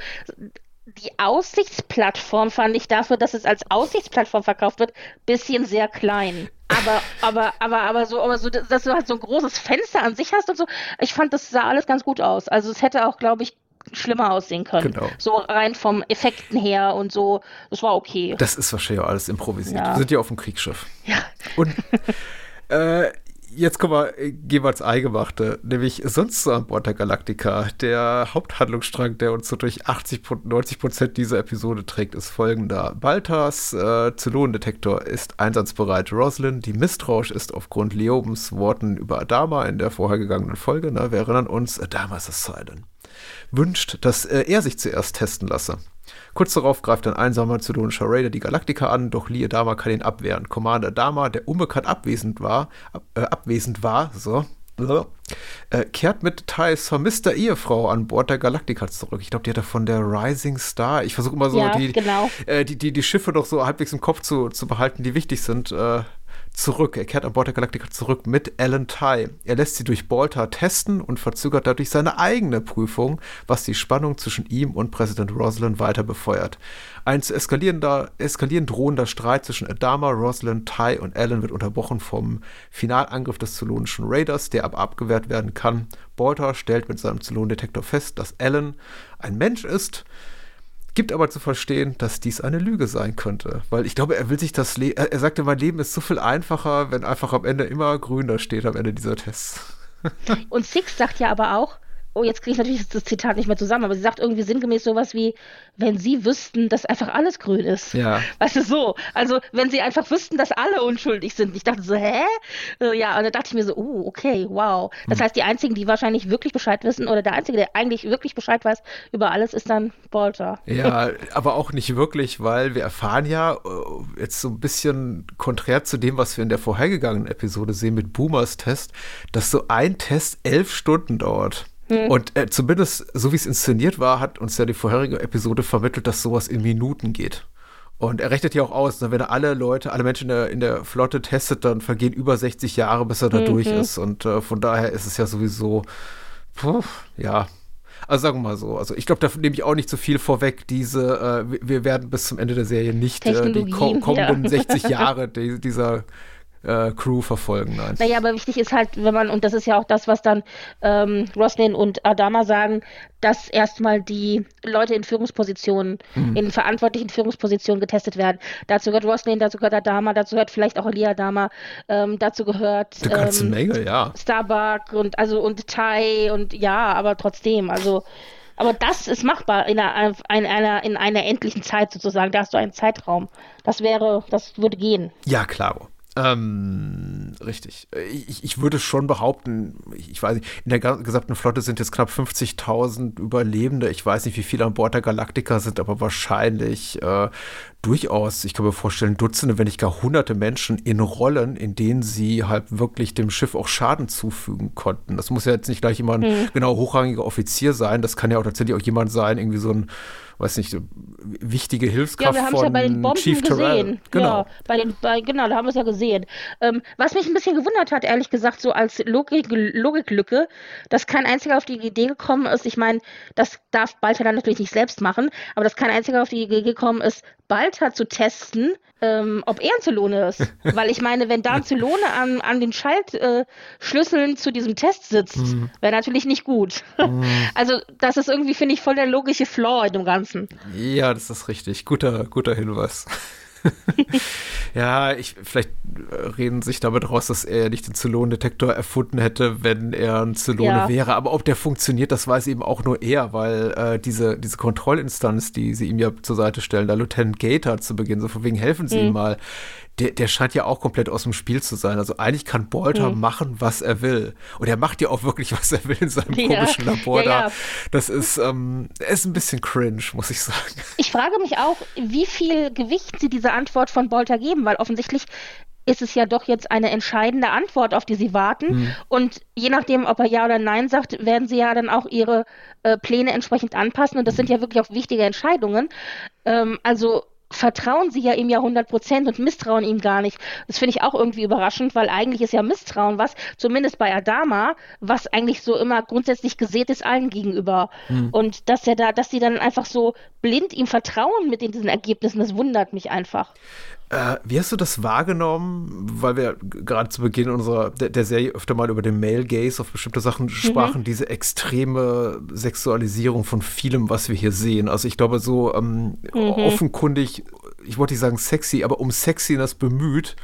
[SPEAKER 7] die Aussichtsplattform fand ich dafür, dass es als Aussichtsplattform verkauft wird, bisschen sehr klein. Aber, aber, aber, aber so, aber so, dass du halt so ein großes Fenster an sich hast und so. Ich fand, das sah alles ganz gut aus. Also es hätte auch, glaube ich, schlimmer aussehen können.
[SPEAKER 6] Genau.
[SPEAKER 7] So rein vom Effekten her und so. Das war okay.
[SPEAKER 6] Das ist wahrscheinlich auch alles improvisiert.
[SPEAKER 7] Ja.
[SPEAKER 6] Wir sind ja auf dem Kriegsschiff.
[SPEAKER 7] Ja.
[SPEAKER 6] Und äh, Jetzt kommen wir, gehen wir ins Eingemachte, nämlich sonst so an Bord der Galactica. Der Haupthandlungsstrang, der uns so durch achtzig, neunzig Prozent dieser Episode trägt, ist folgender. Baltas äh, Zylonendetektor ist einsatzbereit. Roslin, die misstrauisch ist aufgrund Leobens Worten über Adama in der vorhergegangenen Folge, na, wir erinnern uns, Adama ist Cylon, wünscht, dass äh, er sich zuerst testen lasse. Kurz darauf greift ein einsamer zylonischer Raider die Galactica an, doch Lee Adama kann ihn abwehren. Commander Adama, der unbekannt abwesend war, ab, äh, abwesend war, so, äh, kehrt mit Thais vermisster Ehefrau an Bord der Galactica zurück. Ich glaube, die hat er von der Rising Star. Ich versuche immer so
[SPEAKER 7] ja,
[SPEAKER 6] die,
[SPEAKER 7] genau.
[SPEAKER 6] äh, die, die, die Schiffe doch so halbwegs im Kopf zu, zu behalten, die wichtig sind, äh, zurück. Er kehrt an Bord der Galactica zurück mit Alan Tigh. Er lässt sie durch Baltar testen und verzögert dadurch seine eigene Prüfung, was die Spannung zwischen ihm und Präsident Roslin weiter befeuert. Ein zu eskalierender, eskalierend drohender Streit zwischen Adama, Roslin, Tigh und Alan wird unterbrochen vom Finalangriff des zylonischen Raiders, der aber abgewehrt werden kann. Baltar stellt mit seinem Zylonendetektor fest, dass Alan ein Mensch ist, gibt aber zu verstehen, dass dies eine Lüge sein könnte. Weil ich glaube, er will sich das Le- er sagte, mein Leben ist so viel einfacher, wenn einfach am Ende immer grün da steht, am Ende dieser Tests.
[SPEAKER 7] Und Six sagt ja aber auch, oh, jetzt kriege ich natürlich das Zitat nicht mehr zusammen, aber sie sagt irgendwie sinngemäß sowas wie, wenn sie wüssten, dass einfach alles grün ist.
[SPEAKER 6] Ja.
[SPEAKER 7] Weißt du, so. Also, wenn sie einfach wüssten, dass alle unschuldig sind. Ich dachte so, hä? Äh, Ja, und da dachte ich mir so, oh, okay, wow. Das
[SPEAKER 6] Hm.
[SPEAKER 7] heißt, die Einzigen, die wahrscheinlich wirklich Bescheid wissen, oder der Einzige, der eigentlich wirklich Bescheid weiß über alles, ist dann Baltar.
[SPEAKER 6] Ja, aber auch nicht wirklich, weil wir erfahren ja, äh, jetzt so ein bisschen konträr zu dem, was wir in der vorhergegangenen Episode sehen mit Boomers Test, dass so ein Test elf Stunden dauert.
[SPEAKER 7] Hm.
[SPEAKER 6] Und äh, zumindest, so wie es inszeniert war, hat uns ja die vorherige Episode vermittelt, dass sowas in Minuten geht. Und er rechnet ja auch aus, ne, wenn er alle Leute, alle Menschen in der, in der Flotte testet, dann vergehen über sechzig Jahre, bis er da
[SPEAKER 7] Mhm.
[SPEAKER 6] durch ist. Und äh, von daher ist es ja sowieso, puh, ja. Also sagen wir mal so, also ich glaube, da nehme ich auch nicht so viel vorweg. Diese, äh, wir- wir werden bis zum Ende der Serie nicht äh, die ko-
[SPEAKER 7] Technologien,
[SPEAKER 6] kommenden
[SPEAKER 7] ja.
[SPEAKER 6] sechzig Jahre die, dieser äh, Crew verfolgen. Nein.
[SPEAKER 7] Naja, aber wichtig ist halt, wenn man, und das ist ja auch das, was dann ähm, Roslin und Adama sagen, dass erstmal die Leute in Führungspositionen,
[SPEAKER 6] Mhm.
[SPEAKER 7] in verantwortlichen Führungspositionen getestet werden. Dazu gehört Roslin, dazu gehört Adama, dazu gehört vielleicht auch Elia Adama, ähm, dazu gehört
[SPEAKER 6] Eine ganze
[SPEAKER 7] ähm,
[SPEAKER 6] Menge, ja.
[SPEAKER 7] Starbuck und also und Thai und ja, aber trotzdem, also aber das ist machbar in einer, in einer, in einer endlichen Zeit sozusagen. Da hast du einen Zeitraum. Das wäre, das würde gehen.
[SPEAKER 6] Ja, klar. Ähm, richtig. Ich, ich würde schon behaupten, ich, ich weiß nicht, in der ga- gesamten Flotte sind jetzt knapp fünfzigtausend Überlebende. Ich weiß nicht, wie viele an Bord der Galactica sind, aber wahrscheinlich äh, durchaus, ich kann mir vorstellen, Dutzende, wenn nicht gar hunderte Menschen in Rollen, in denen sie halt wirklich dem Schiff auch Schaden zufügen konnten. Das muss ja jetzt nicht gleich jemand,
[SPEAKER 7] Hm.
[SPEAKER 6] genau, hochrangiger Offizier sein. Das kann ja auch tatsächlich auch jemand sein, irgendwie so ein, weiß nicht, wichtige
[SPEAKER 7] Ja,
[SPEAKER 6] Hilfskraft
[SPEAKER 7] wir haben es
[SPEAKER 6] von
[SPEAKER 7] ja bei den Bomben
[SPEAKER 6] Chief Terrell.
[SPEAKER 7] gesehen.
[SPEAKER 6] Genau.
[SPEAKER 7] Ja, bei den, bei, genau, da haben wir es ja gesehen. Ähm, was mich ein bisschen gewundert hat, ehrlich gesagt, so als Logik, Logiklücke, dass kein einziger auf die Idee gekommen ist, ich meine, das darf Baltar dann natürlich nicht selbst machen, aber dass kein einziger auf die Idee gekommen ist, Baltar zu testen, ähm, ob er ein Zylone ist. Weil ich meine, wenn da ein Zylone an, an den Schaltschlüsseln äh, Schlüsseln zu diesem Test sitzt,
[SPEAKER 6] Mhm.
[SPEAKER 7] wäre natürlich nicht gut. Also das ist irgendwie, finde ich, voll der logische Flaw in dem Ganzen.
[SPEAKER 6] Ja, das ist richtig. Guter, guter Hinweis. Ja, ich, vielleicht äh, reden sich damit raus, dass er nicht den Zylonendetektor erfunden hätte, wenn er ein Zylone
[SPEAKER 7] Ja.
[SPEAKER 6] wäre. Aber ob der funktioniert, das weiß eben auch nur er, weil äh, diese, diese Kontrollinstanz, die sie ihm ja zur Seite stellen, da Lieutenant Gator zu Beginn, so von wegen helfen sie
[SPEAKER 7] Mhm.
[SPEAKER 6] ihm mal, der, der scheint ja auch komplett aus dem Spiel zu sein. Also eigentlich kann Baltar
[SPEAKER 7] Mhm.
[SPEAKER 6] machen, was er will. Und er macht ja auch wirklich, was er will in seinem
[SPEAKER 7] Ja.
[SPEAKER 6] komischen Labor
[SPEAKER 7] Ja,
[SPEAKER 6] da.
[SPEAKER 7] ja.
[SPEAKER 6] Das ist, ähm, ist ein bisschen cringe, muss ich sagen.
[SPEAKER 7] Ich frage mich auch, wie viel Gewicht sie dieser Antwort von Baltar geben, weil offensichtlich ist es ja doch jetzt eine entscheidende Antwort, auf die sie warten.
[SPEAKER 6] Hm.
[SPEAKER 7] Und je nachdem, ob er Ja oder Nein sagt, werden sie ja dann auch ihre äh, Pläne entsprechend anpassen. Und das sind ja wirklich auch wichtige Entscheidungen. Ähm, also vertrauen sie ja ihm ja hundert Prozent und misstrauen ihm gar nicht. Das finde ich auch irgendwie überraschend, weil eigentlich ist ja Misstrauen was, zumindest bei Adama, was eigentlich so immer grundsätzlich gesät ist allen gegenüber.
[SPEAKER 6] Hm.
[SPEAKER 7] Und dass er da, dass sie dann einfach so blind ihm vertrauen mit diesen Ergebnissen, das wundert mich einfach.
[SPEAKER 6] Äh, wie hast du das wahrgenommen? Weil wir g- gerade zu Beginn unserer der, der Serie öfter mal über den Male Gaze auf bestimmte Sachen sprachen, diese extreme Sexualisierung von vielem, was wir hier sehen. Also ich glaube, so ähm, offenkundig, ich wollte nicht sagen sexy, aber um Sexiness bemüht,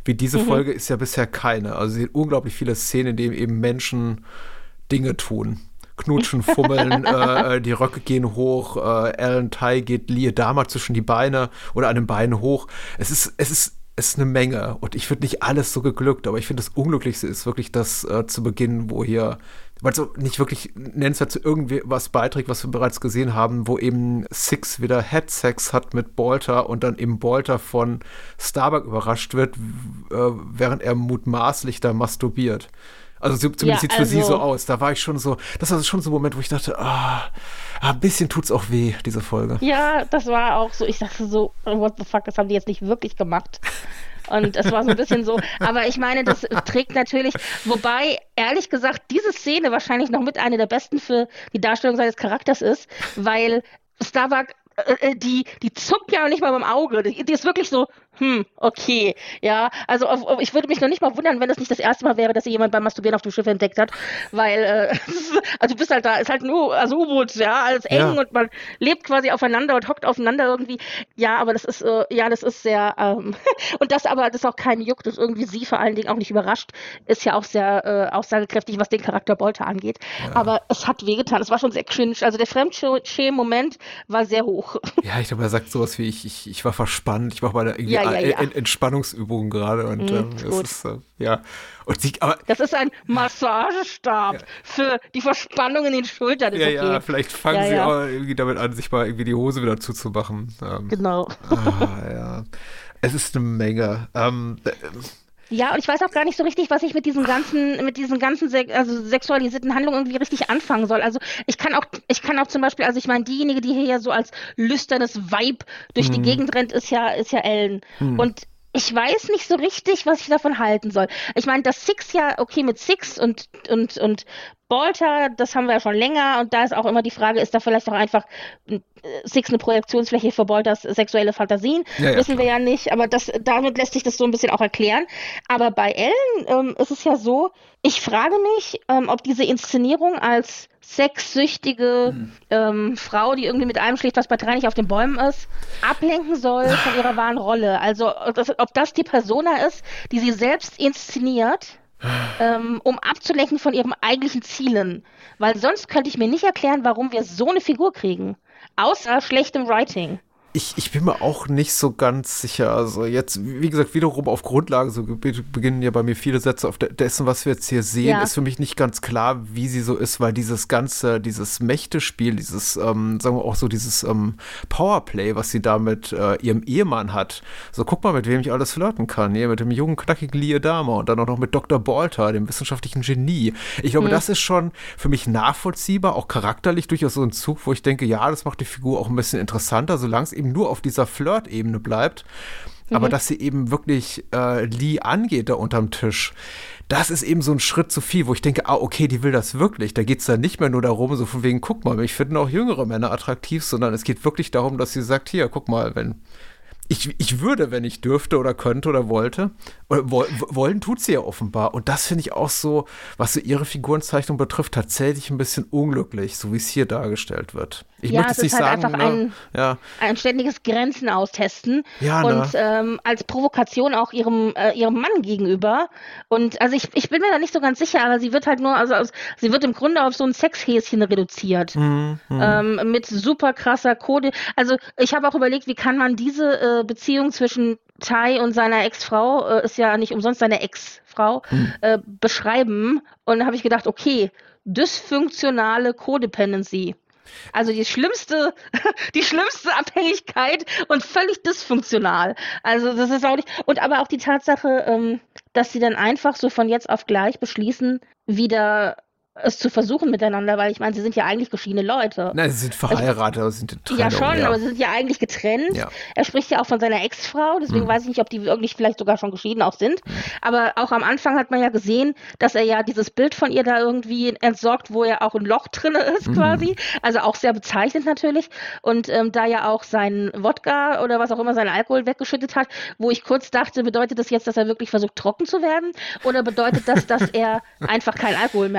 [SPEAKER 6] wie diese
[SPEAKER 7] Mhm.
[SPEAKER 6] Folge ist ja bisher keine. Also sie hat unglaublich viele Szenen, in denen eben Menschen Dinge tun. Knutschen, fummeln, äh, die Röcke gehen hoch, äh, Alan Ty geht Lie Dama zwischen die Beine oder an den Beinen hoch. Es ist, es ist, es ist eine Menge und ich finde nicht alles so geglückt, aber ich finde das Unglücklichste ist wirklich das äh, zu Beginn, wo hier, weil es so nicht wirklich nennenswert zu irgendwas beiträgt, was wir bereits gesehen haben, wo eben Six wieder Headsex hat mit Bolter und dann eben Bolter von Starbuck überrascht wird, w- äh, während er mutmaßlich da masturbiert. Also so- zumindest
[SPEAKER 7] Ja,
[SPEAKER 6] sieht für sie
[SPEAKER 7] also-
[SPEAKER 6] so aus. Da war ich schon so, das war schon so ein Moment, wo ich dachte, ah, ah, ein bisschen tut's auch weh, diese Folge.
[SPEAKER 7] Ja, das war auch so, ich dachte so, what the fuck, das haben die jetzt nicht wirklich gemacht. Und es war so ein bisschen so, aber ich meine, das trägt natürlich, wobei, ehrlich gesagt, diese Szene wahrscheinlich noch mit eine der besten für die Darstellung seines Charakters ist, weil Starbuck, äh, die, die zuckt ja noch nicht mal beim Auge. Die, die ist wirklich so, hm, okay, ja, also auf, auf, ich würde mich noch nicht mal wundern, wenn das nicht das erste Mal wäre, dass sie jemand beim Masturbieren auf dem Schiff entdeckt hat, weil, äh, also du bist halt da, ist halt nur, also U-Boot, ja, alles eng
[SPEAKER 6] Ja.
[SPEAKER 7] und man lebt quasi aufeinander und hockt aufeinander irgendwie, ja, aber das ist, äh, ja, das ist sehr, ähm, und das aber, das auch keinen juckt, das irgendwie sie vor allen Dingen auch nicht überrascht, ist ja auch sehr äh, aussagekräftig, was den Charakter Bolter angeht, aber es hat wehgetan, es war schon sehr cringe, also der Fremdschämen-Moment war sehr hoch.
[SPEAKER 6] Ja, ich glaube, er sagt sowas wie, ich, ich, ich war verspannt, ich mache meine irgendwie
[SPEAKER 7] Ja, ja, ja.
[SPEAKER 6] Ent- Entspannungsübungen gerade und
[SPEAKER 7] Mhm,
[SPEAKER 6] ähm,
[SPEAKER 7] ist
[SPEAKER 6] es
[SPEAKER 7] gut.
[SPEAKER 6] ist, äh, ja. Und sie, aber
[SPEAKER 7] Das ist ein Massagestab für die Verspannung in den Schultern, ist
[SPEAKER 6] ja,
[SPEAKER 7] okay.
[SPEAKER 6] ja, vielleicht fangen
[SPEAKER 7] Ja,
[SPEAKER 6] sie
[SPEAKER 7] ja.
[SPEAKER 6] auch irgendwie damit an, sich mal irgendwie die Hose wieder zuzumachen. Ähm,
[SPEAKER 7] Genau.
[SPEAKER 6] ah, ja. Es ist eine Menge. Ähm, äh,
[SPEAKER 7] Ja, und ich weiß auch gar nicht so richtig, was ich mit diesen ganzen, mit diesen ganzen se also sexualisierten Handlungen irgendwie richtig anfangen soll. Also ich kann auch, ich kann auch zum Beispiel, also ich meine, diejenige, die hier ja so als lüsternes Weib durch die Gegend rennt, ist ja, ist ja Ellen. Und ich weiß nicht so richtig, was ich davon halten soll. Ich meine, dass Six ja, okay, mit Six und, und, und Bolter, das haben wir ja schon länger und da ist auch immer die Frage, ist da vielleicht auch einfach äh, Six eine Projektionsfläche für Bolters sexuelle Fantasien?
[SPEAKER 6] Ja, ja,
[SPEAKER 7] Wissen wir ja nicht, aber das, damit lässt sich das so ein bisschen auch erklären. Aber bei Ellen ähm, ist es ja so, ich frage mich, ähm, ob diese Inszenierung als sexsüchtige ähm, Frau, die irgendwie mit einem schläft, was bei drei nicht auf den Bäumen ist, ablenken soll von ihrer wahren Rolle. Also ob das, ob das die Persona ist, die sie selbst inszeniert, ähm, um abzulenken von ihren eigentlichen Zielen. Weil sonst könnte ich mir nicht erklären, warum wir so eine Figur kriegen. Außer schlechtem Writing.
[SPEAKER 6] Ich, ich bin mir auch nicht so ganz sicher. Also jetzt, wie gesagt, wiederum auf Grundlage, so be- beginnen ja bei mir viele Sätze auf de- dessen, was wir jetzt hier sehen,
[SPEAKER 7] Ja.
[SPEAKER 6] ist für mich nicht ganz klar, wie sie so ist, weil dieses ganze, dieses Mächtespiel, dieses, ähm, sagen wir auch so, dieses ähm, Powerplay, was sie da mit äh, ihrem Ehemann hat. So, guck mal, mit wem ich alles flirten kann. Hier mit dem jungen, knackigen Lie Dama und dann auch noch mit Doktor Bolter, dem wissenschaftlichen Genie. Ich glaube, das ist schon für mich nachvollziehbar, auch charakterlich durchaus so ein Zug, wo ich denke, ja, das macht die Figur auch ein bisschen interessanter, solange es eben nur auf dieser Flirt-Ebene bleibt. Aber dass sie eben wirklich äh, Lee angeht da unterm Tisch, das ist eben so ein Schritt zu viel, wo ich denke, ah, okay, die will das wirklich. Da geht es dann nicht mehr nur darum, so von wegen, guck mal, ich finde auch jüngere Männer attraktiv, sondern es geht wirklich darum, dass sie sagt, hier, guck mal, wenn ich, ich würde, wenn ich dürfte oder könnte oder wollte. Oder woll, wollen tut sie ja offenbar. Und das finde ich auch so, was so ihre Figurenzeichnung betrifft, tatsächlich ein bisschen unglücklich, so wie es hier dargestellt wird. Ich
[SPEAKER 7] Ja,
[SPEAKER 6] möchte
[SPEAKER 7] es
[SPEAKER 6] es nicht
[SPEAKER 7] ist halt
[SPEAKER 6] sagen,
[SPEAKER 7] einfach
[SPEAKER 6] ne?
[SPEAKER 7] ein-
[SPEAKER 6] ja,
[SPEAKER 7] Ein ständiges Grenzen austesten
[SPEAKER 6] Ja, ne?
[SPEAKER 7] und ähm, als Provokation auch ihrem, äh, ihrem Mann gegenüber. Und also ich, ich bin mir da nicht so ganz sicher, aber sie wird halt nur, also aus- sie wird im Grunde auf so ein Sexhäschen reduziert.
[SPEAKER 6] Mhm,
[SPEAKER 7] Ähm, mit super krasser Code. Also ich habe auch überlegt, wie kann man diese äh, Beziehung zwischen Ty und seiner Ex-Frau, äh, ist ja nicht umsonst seine Ex-Frau, äh, beschreiben. Und da habe ich gedacht, okay, dysfunktionale Codependency. Also die schlimmste, die schlimmste Abhängigkeit und völlig dysfunktional. Also das ist auch nicht. Und aber auch die Tatsache, ähm, dass sie dann einfach so von jetzt auf gleich beschließen, wieder es zu versuchen miteinander, weil ich meine, sie sind ja eigentlich geschiedene Leute.
[SPEAKER 6] Nein, sie sind verheiratet, aber sie sind in Trennung.
[SPEAKER 7] Ja, schon, aber sie sind ja eigentlich getrennt.
[SPEAKER 6] Ja.
[SPEAKER 7] Er spricht ja auch von seiner Ex-Frau, deswegen
[SPEAKER 6] Hm.
[SPEAKER 7] weiß ich nicht, ob die wirklich vielleicht sogar schon geschieden auch sind. Aber auch am Anfang hat man ja gesehen, dass er ja dieses Bild von ihr da irgendwie entsorgt, wo ja auch ein Loch drin ist quasi. Also auch sehr bezeichnend natürlich. Und ähm, da ja auch sein Wodka oder was auch immer, seinen Alkohol weggeschüttet hat, wo ich kurz dachte, bedeutet das jetzt, dass er wirklich versucht, trocken zu werden? Oder bedeutet das, dass er einfach keinen Alkohol mehr hat?
[SPEAKER 6] Ja,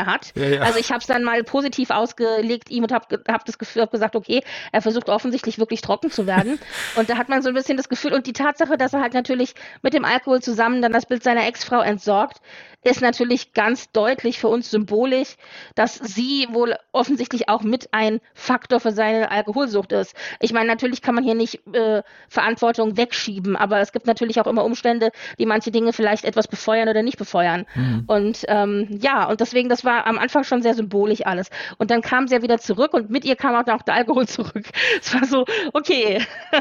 [SPEAKER 6] Ja, ja.
[SPEAKER 7] Also ich habe es dann mal positiv ausgelegt ihm und habe hab das Gefühl, hab gesagt, okay, er versucht offensichtlich wirklich trocken zu werden. Und da hat man so ein bisschen das Gefühl, und die Tatsache, dass er halt natürlich mit dem Alkohol zusammen dann das Bild seiner Ex-Frau entsorgt, ist natürlich ganz deutlich für uns symbolisch, dass sie wohl offensichtlich auch mit ein Faktor für seine Alkoholsucht ist. Ich meine, natürlich kann man hier nicht äh, Verantwortung wegschieben, aber es gibt natürlich auch immer Umstände, die manche Dinge vielleicht etwas befeuern oder nicht befeuern. Mhm. Und ähm, ja, und deswegen, das war am Anfang schon sehr symbolisch alles. Und dann kam sie ja wieder zurück und mit ihr kam auch noch der Alkohol zurück. Es war so, okay,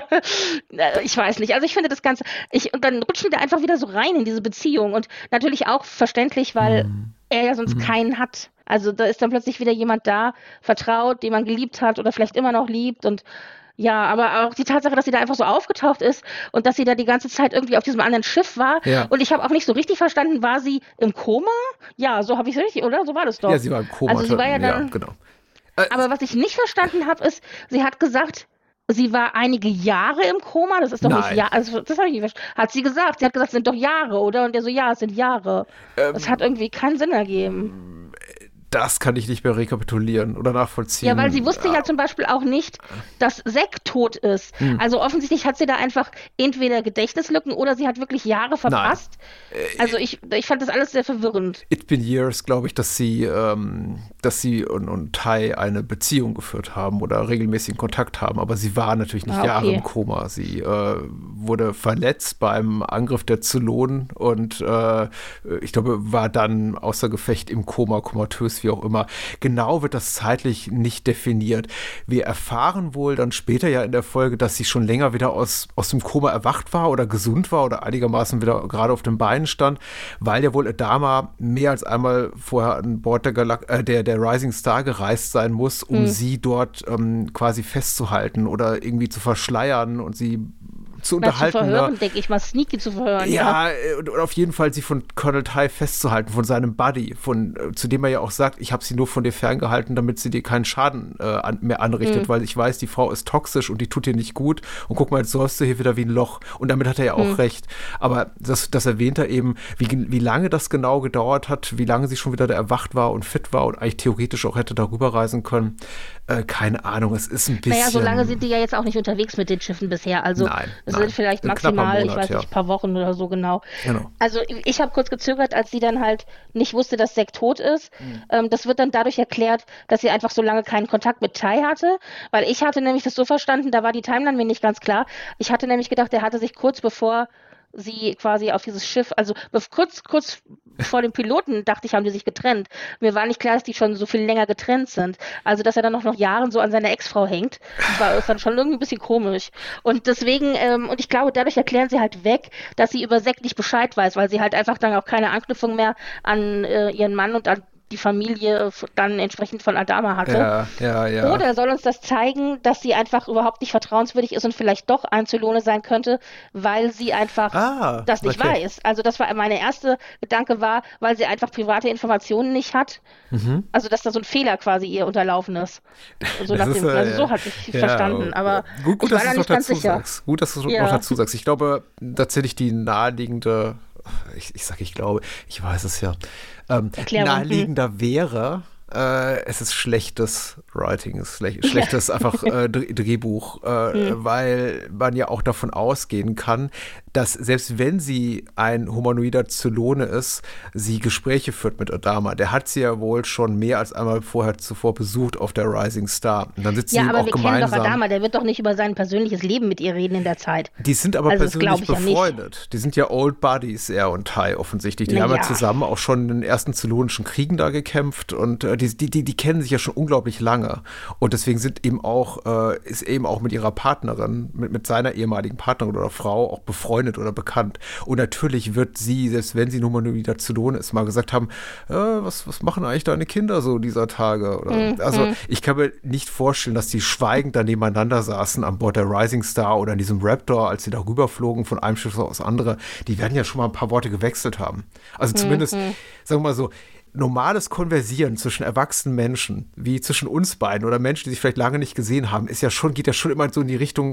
[SPEAKER 7] ich weiß nicht. Also ich finde das Ganze, ich, und dann rutschen wir einfach wieder so rein in diese Beziehung und natürlich auch verständlich, weil mhm. er ja sonst mhm. keinen hat. Also da ist dann plötzlich wieder jemand da, vertraut, den man geliebt hat oder vielleicht immer noch liebt und ja, aber auch die Tatsache, dass sie da einfach so aufgetaucht ist und dass sie da die ganze Zeit irgendwie auf diesem anderen Schiff war. Ja. Und ich habe auch nicht so richtig verstanden, war sie im Koma? Ja, so habe ich es richtig, oder? So war das doch.
[SPEAKER 6] Ja, sie war im Koma.
[SPEAKER 7] Also sie war ja dann,
[SPEAKER 6] ja, genau.
[SPEAKER 7] Äh, aber was ich nicht verstanden habe, ist, sie hat gesagt, sie war einige Jahre im Koma. Das ist doch Nein. nicht Jahre. Also das habe ich nicht verstanden. Hat sie gesagt. Sie hat gesagt, es sind doch Jahre, oder? Und der so, ja, es sind Jahre. Ähm, das hat irgendwie keinen Sinn ergeben.
[SPEAKER 6] Das kann ich nicht mehr rekapitulieren oder nachvollziehen.
[SPEAKER 7] Ja, weil sie wusste ja, ja zum Beispiel auch nicht, dass Zack tot ist. Hm. Also offensichtlich hat sie da einfach entweder Gedächtnislücken oder sie hat wirklich Jahre verpasst. Nein. Also ich, ich fand das alles sehr verwirrend.
[SPEAKER 6] It been years, glaube ich, dass sie, ähm, dass sie und, und Tai eine Beziehung geführt haben oder regelmäßigen Kontakt haben. Aber sie war natürlich nicht ah, okay. Jahre im Koma. Sie äh, wurde verletzt beim Angriff der Zylonen und äh, ich glaube, war dann außer Gefecht im Koma, komatös, wie auch immer. Genau wird das zeitlich nicht definiert. Wir erfahren wohl dann später ja in der Folge, dass sie schon länger wieder aus, aus dem Koma erwacht war oder gesund war oder einigermaßen wieder gerade auf den Beinen stand, weil ja wohl Adama mehr als einmal vorher an Bord der, Galak- äh, der, der Rising Star gereist sein muss, um hm. sie dort ähm, quasi festzuhalten oder irgendwie zu verschleiern und sie zu unterhalten.
[SPEAKER 7] Zu verhören, denke ich mal, sneaky zu verhören.
[SPEAKER 6] Ja, ja. Und, und auf jeden Fall sie von Colonel Tai festzuhalten, von seinem Buddy, von, zu dem er ja auch sagt, ich habe sie nur von dir ferngehalten, damit sie dir keinen Schaden äh, an, mehr anrichtet, mhm. weil ich weiß, die Frau ist toxisch und die tut dir nicht gut und guck mal, jetzt säufst du hier wieder wie ein Loch und damit hat er ja auch mhm. recht. Aber das, das erwähnt er eben, wie, wie lange das genau gedauert hat, wie lange sie schon wieder da erwacht war und fit war und eigentlich theoretisch auch hätte darüber reisen können. Äh, keine Ahnung, es ist ein bisschen...
[SPEAKER 7] Naja, so lange sind die ja jetzt auch nicht unterwegs mit den Schiffen bisher, also
[SPEAKER 6] nein,
[SPEAKER 7] es
[SPEAKER 6] nein.
[SPEAKER 7] sind vielleicht maximal, Monat, ich weiß nicht, ein paar Wochen oder so genau.
[SPEAKER 6] genau.
[SPEAKER 7] Also ich habe kurz gezögert, als sie dann halt nicht wusste, dass Zack tot ist. Mhm. Ähm, das wird dann dadurch erklärt, dass sie einfach so lange keinen Kontakt mit Tai hatte, weil ich hatte nämlich das so verstanden, da war die Timeline mir nicht ganz klar. Ich hatte nämlich gedacht, er hatte sich kurz bevor sie quasi auf dieses Schiff, also kurz, kurz vor dem Piloten, dachte ich, haben die sich getrennt. Mir war nicht klar, dass die schon so viel länger getrennt sind. Also, dass er dann noch noch Jahren so an seiner Ex-Frau hängt, das war ist dann schon irgendwie ein bisschen komisch. Und deswegen, ähm, und ich glaube, dadurch erklären sie halt weg, dass sie über Zack nicht Bescheid weiß, weil sie halt einfach dann auch keine Anknüpfung mehr an äh, ihren Mann und an die Familie dann entsprechend von Adama hatte.
[SPEAKER 6] Ja, ja, ja.
[SPEAKER 7] Oder soll uns das zeigen, dass sie einfach überhaupt nicht vertrauenswürdig ist und vielleicht doch ein Zylone sein könnte, weil sie einfach
[SPEAKER 6] ah,
[SPEAKER 7] das nicht
[SPEAKER 6] okay.
[SPEAKER 7] weiß. Also das war meine erste Gedanke war, weil sie einfach private Informationen nicht hat. Mhm. Also dass da so ein Fehler quasi ihr unterlaufen ist. So, nach
[SPEAKER 6] ist,
[SPEAKER 7] dem, also
[SPEAKER 6] äh,
[SPEAKER 7] so hatte ich
[SPEAKER 6] ja,
[SPEAKER 7] verstanden. Aber
[SPEAKER 6] gut, gut,
[SPEAKER 7] ich war
[SPEAKER 6] dass
[SPEAKER 7] da
[SPEAKER 6] du
[SPEAKER 7] nicht
[SPEAKER 6] noch
[SPEAKER 7] ganz
[SPEAKER 6] dazu
[SPEAKER 7] sicher.
[SPEAKER 6] Sagst. Gut, dass du
[SPEAKER 7] ja.
[SPEAKER 6] noch dazu sagst. Ich glaube, tatsächlich die naheliegende, ich, ich sage, ich glaube, ich weiß es ja, ähm, naheliegender hm. wäre, äh, es ist schlechtes Writing, es ist schlech- schlechtes ja. einfach äh, Drehbuch, äh, hm. weil man ja auch davon ausgehen kann, dass selbst wenn sie ein humanoider Zylone ist, sie Gespräche führt mit Adama. Der hat sie ja wohl schon mehr als einmal vorher zuvor besucht auf der Rising Star. Und dann sitzen
[SPEAKER 7] ja,
[SPEAKER 6] sie
[SPEAKER 7] aber
[SPEAKER 6] auch
[SPEAKER 7] wir
[SPEAKER 6] gemeinsam.
[SPEAKER 7] kennen doch Adama, der wird doch nicht über sein persönliches Leben mit ihr reden in der Zeit.
[SPEAKER 6] Die sind aber
[SPEAKER 7] also
[SPEAKER 6] persönlich
[SPEAKER 7] ja
[SPEAKER 6] befreundet. Die sind ja Old Buddies, er und Tai offensichtlich. Die Na haben ja zusammen auch schon in den ersten zylonischen Kriegen da gekämpft und äh, die, die, die, die kennen sich ja schon unglaublich lange. Und deswegen sind eben auch, äh, ist eben auch mit ihrer Partnerin, mit, mit seiner ehemaligen Partnerin oder Frau auch befreundet oder bekannt. Und natürlich wird sie, selbst wenn sie nun mal wieder Zylone ist, mal gesagt haben, äh, was, was machen eigentlich deine Kinder so dieser Tage? Oder, mhm. Also ich kann mir nicht vorstellen, dass die schweigend da nebeneinander saßen an Bord der Rising Star oder in diesem Raptor, als sie da rüberflogen von einem Schiff aufs andere. Die werden ja schon mal ein paar Worte gewechselt haben. Also zumindest, mhm. sagen wir mal so, normales Konversieren zwischen erwachsenen Menschen, wie zwischen uns beiden oder Menschen, die sich vielleicht lange nicht gesehen haben, ist ja schon, geht ja schon immer so in die Richtung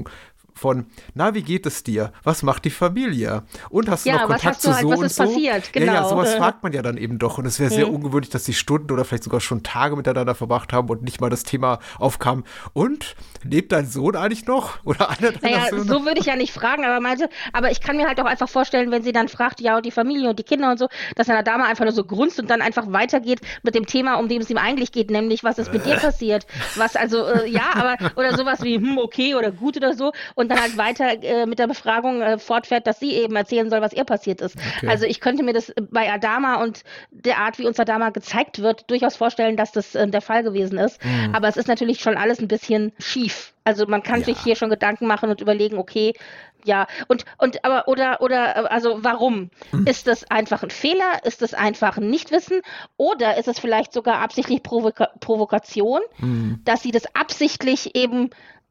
[SPEAKER 6] von, na, wie geht es dir? Was macht die Familie? Und hast du
[SPEAKER 7] Ja,
[SPEAKER 6] noch
[SPEAKER 7] was
[SPEAKER 6] Kontakt
[SPEAKER 7] hast du
[SPEAKER 6] zu
[SPEAKER 7] halt-
[SPEAKER 6] so
[SPEAKER 7] was
[SPEAKER 6] und
[SPEAKER 7] ist
[SPEAKER 6] so?
[SPEAKER 7] passiert?
[SPEAKER 6] Ja, ja,
[SPEAKER 7] Genau.
[SPEAKER 6] sowas
[SPEAKER 7] Äh.
[SPEAKER 6] fragt man ja dann eben doch. Und es wäre sehr ungewöhnlich, dass die Stunden oder vielleicht sogar schon Tage miteinander verbracht haben und nicht mal das Thema aufkam. Und, lebt dein Sohn eigentlich noch? Oder einer deiner
[SPEAKER 7] Naja,
[SPEAKER 6] Söhne?
[SPEAKER 7] so würde ich ja nicht fragen, aber meinte, aber ich kann mir halt auch einfach vorstellen, wenn sie dann fragt, ja, und die Familie und die Kinder und so, dass eine Dame einfach nur so grunzt und dann einfach weitergeht mit dem Thema, um dem es ihm eigentlich geht, nämlich, was ist mit dir passiert? Was also, äh, ja, aber, oder sowas wie, hm, okay oder gut oder so, und dann halt weiter äh, mit der Befragung äh, fortfährt, dass sie eben erzählen soll, was ihr passiert ist.
[SPEAKER 6] Okay.
[SPEAKER 7] Also ich könnte mir das bei Adama und der Art, wie uns Adama gezeigt wird, durchaus vorstellen, dass das äh, der Fall gewesen ist.
[SPEAKER 6] Mhm.
[SPEAKER 7] Aber es ist natürlich schon alles ein bisschen schief. Also man kann
[SPEAKER 6] Ja.
[SPEAKER 7] sich hier schon Gedanken machen und überlegen, okay, ja, und, und aber, oder, oder, also warum?
[SPEAKER 6] Hm.
[SPEAKER 7] Ist das einfach ein Fehler? Ist das einfach ein Nichtwissen? Oder ist es vielleicht sogar absichtlich Provoka Provokation,
[SPEAKER 6] Hm.
[SPEAKER 7] dass sie das absichtlich eben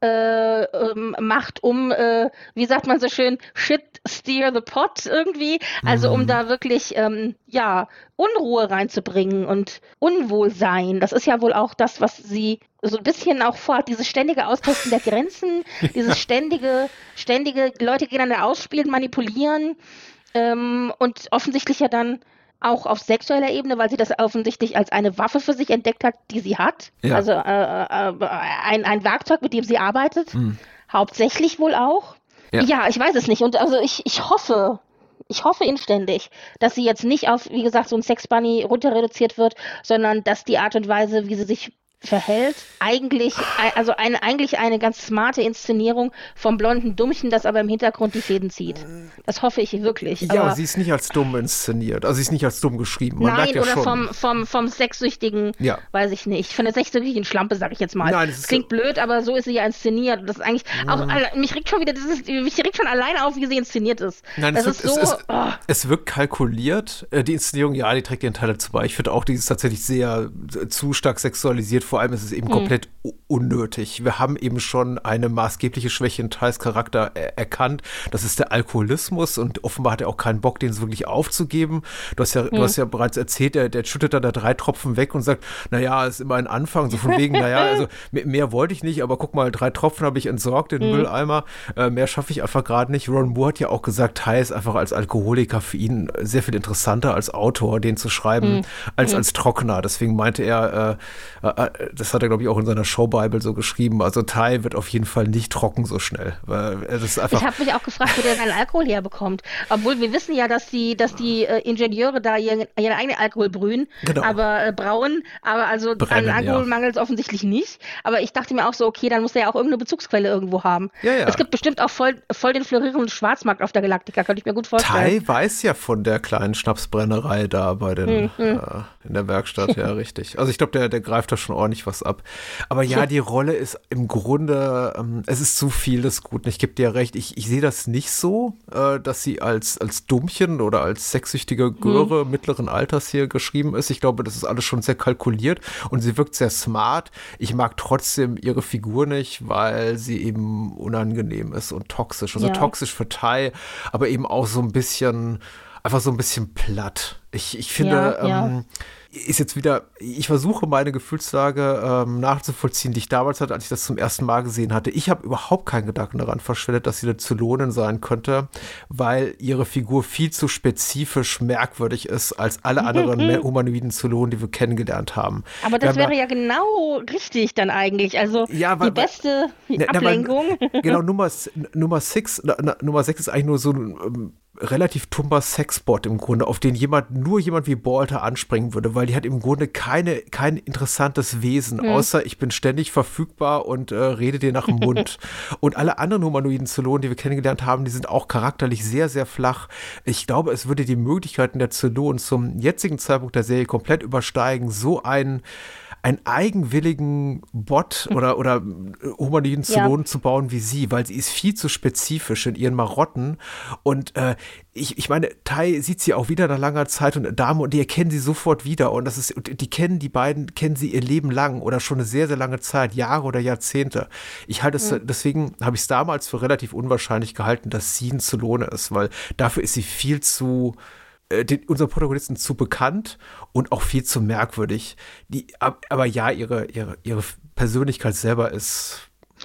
[SPEAKER 7] äh, ähm, macht, um, äh, wie sagt man so schön, shit steer the pot irgendwie, also um
[SPEAKER 6] Mhm.
[SPEAKER 7] da wirklich, ähm, ja, Unruhe reinzubringen und Unwohlsein. Das ist ja wohl auch das, was sie so ein bisschen auch vorhat, dieses ständige Austesten der Grenzen, dieses ständige, ständige Leute gegeneinander ausspielen, manipulieren ähm, und offensichtlich ja dann auch auf sexueller Ebene, weil sie das offensichtlich als eine Waffe für sich entdeckt hat, die sie hat.
[SPEAKER 6] Ja.
[SPEAKER 7] Also äh, äh, ein, ein Werkzeug, mit dem sie arbeitet.
[SPEAKER 6] Mhm.
[SPEAKER 7] Hauptsächlich wohl auch.
[SPEAKER 6] Ja.
[SPEAKER 7] Ja. ich weiß es nicht. Und also ich, ich hoffe, ich hoffe inständig, dass sie jetzt nicht auf, wie gesagt, so ein Sex-Bunny runter reduziert wird, sondern dass die Art und Weise, wie sie sich verhält, eigentlich, also eine, eigentlich eine ganz smarte Inszenierung vom blonden Dummchen, das aber im Hintergrund die Fäden zieht. Das hoffe ich wirklich.
[SPEAKER 6] Ja,
[SPEAKER 7] aber
[SPEAKER 6] sie ist nicht als dumm inszeniert. Also sie ist nicht als dumm geschrieben. Man
[SPEAKER 7] nein,
[SPEAKER 6] merkt ja
[SPEAKER 7] oder
[SPEAKER 6] schon.
[SPEAKER 7] vom, vom, vom Sexsüchtigen,
[SPEAKER 6] Ja.
[SPEAKER 7] weiß ich nicht. Von der sexsüchtigen Schlampe, sag ich jetzt mal.
[SPEAKER 6] Nein, das ist-
[SPEAKER 7] Klingt blöd, aber so ist sie ja inszeniert. Und das ist eigentlich auch, alle- mich regt schon wieder, das ist, mich regt schon alleine auf, wie sie inszeniert ist.
[SPEAKER 6] Nein,
[SPEAKER 7] das
[SPEAKER 6] es,
[SPEAKER 7] ist
[SPEAKER 6] wirkt,
[SPEAKER 7] so,
[SPEAKER 6] es, es,
[SPEAKER 7] oh.
[SPEAKER 6] es wirkt kalkuliert. Äh, Die Inszenierung, ja, die trägt ihren Teil dazu bei. Ich finde auch, die ist tatsächlich sehr äh, zu stark sexualisiert. Vor allem ist es eben
[SPEAKER 7] Hm.
[SPEAKER 6] komplett u- unnötig. Wir haben eben schon eine maßgebliche Schwäche in Thais Charakter er erkannt. Das ist der Alkoholismus und offenbar hat er auch keinen Bock, den so wirklich aufzugeben. Du hast ja, du hast ja bereits erzählt, der, der schüttet dann da drei Tropfen weg und sagt, naja, ist immer ein Anfang. So von wegen, naja, also mehr, mehr wollte ich nicht, aber guck mal, drei Tropfen habe ich entsorgt in den Mülleimer. Äh, mehr schaffe ich einfach gerade nicht. Ron Moore hat ja auch gesagt, Thais ist einfach als Alkoholiker für ihn sehr viel interessanter als Autor, den zu schreiben, als als Trockner. Deswegen meinte er, äh, äh, das hat er, glaube ich, auch in seiner Showbible so geschrieben, also Thai wird auf jeden Fall nicht trocken so schnell. Weil das ist einfach
[SPEAKER 7] Ich habe mich auch gefragt, wo der seinen Alkohol herbekommt. Obwohl wir wissen ja, dass die, dass die äh, Ingenieure da ihren, ihren eigenen Alkohol brühen,
[SPEAKER 6] Genau.
[SPEAKER 7] aber äh, brauen, aber also
[SPEAKER 6] Brennen,
[SPEAKER 7] an Alkohol
[SPEAKER 6] ja.
[SPEAKER 7] mangelt es offensichtlich nicht. Aber ich dachte mir auch so, okay, dann muss er ja auch irgendeine Bezugsquelle irgendwo haben.
[SPEAKER 6] Ja, ja.
[SPEAKER 7] Es gibt bestimmt auch voll, voll den florierenden Schwarzmarkt auf der Galaktika, könnte ich mir gut vorstellen.
[SPEAKER 6] Thai weiß ja von der kleinen Schnapsbrennerei da bei den,
[SPEAKER 7] Hm,
[SPEAKER 6] äh, in der Werkstatt, ja, richtig. Also ich glaube, der, der greift da schon ordentlich was ab. Aber ja, die Rolle ist im Grunde, ähm, es ist zu viel des Guten. Ich gebe dir recht, ich, ich sehe das nicht so, äh, dass sie als, als Dummchen oder als sexsüchtige Göre mittleren Alters hier geschrieben ist. Ich glaube, das ist alles schon sehr kalkuliert und sie wirkt sehr smart. Ich mag trotzdem ihre Figur nicht, weil sie eben unangenehm ist und toxisch. Also
[SPEAKER 7] Ja.
[SPEAKER 6] toxisch für Thai, aber eben auch so ein bisschen, einfach so ein bisschen platt. Ich, ich finde,
[SPEAKER 7] Ja, ja.
[SPEAKER 6] ähm, ist jetzt wieder, ich versuche meine Gefühlslage ähm, nachzuvollziehen, die ich damals hatte, als ich das zum ersten Mal gesehen hatte. Ich habe überhaupt keinen Gedanken daran verschwendet, dass sie eine Zylonin sein könnte, weil ihre Figur viel zu spezifisch merkwürdig ist als alle anderen mehr humanoiden Zylonen, die wir kennengelernt haben.
[SPEAKER 7] Aber
[SPEAKER 6] Wir
[SPEAKER 7] das
[SPEAKER 6] haben ja-
[SPEAKER 7] wäre ja genau richtig dann eigentlich. Also
[SPEAKER 6] Ja, weil-
[SPEAKER 7] die beste
[SPEAKER 6] Na, na, weil-
[SPEAKER 7] Ablenkung.
[SPEAKER 6] Genau, Nummer, s- Nummer sechs, na, na, Nummer sechs ist eigentlich nur so ein ähm, relativ tumber Sexbot im Grunde, auf den jemand, nur jemand wie Balter anspringen würde, weil die hat im Grunde keine, kein interessantes Wesen, außer ich bin ständig verfügbar und äh, rede dir nach dem Mund. Und alle anderen humanoiden Zylonen, die wir kennengelernt haben, die sind auch charakterlich sehr, sehr flach. Ich glaube, es würde die Möglichkeiten der Zylonen zum jetzigen Zeitpunkt der Serie komplett übersteigen, so ein einen eigenwilligen Bot oder, oder humanoiden Zylonen zu bauen wie sie, weil sie ist viel zu spezifisch in ihren Marotten. Und äh, ich, ich meine, Tai sieht sie auch wieder nach langer Zeit und eine Dame und die erkennen sie sofort wieder. Und das ist, und die kennen die beiden, kennen sie ihr Leben lang oder schon eine sehr, sehr lange Zeit, Jahre oder Jahrzehnte. Ich halte es, deswegen habe ich es damals für relativ unwahrscheinlich gehalten, dass sie ein Zylone ist, weil dafür ist sie viel zu Den, unseren Protagonisten zu bekannt und auch viel zu merkwürdig. Die, aber ja, ihre, ihre, ihre Persönlichkeit selber ist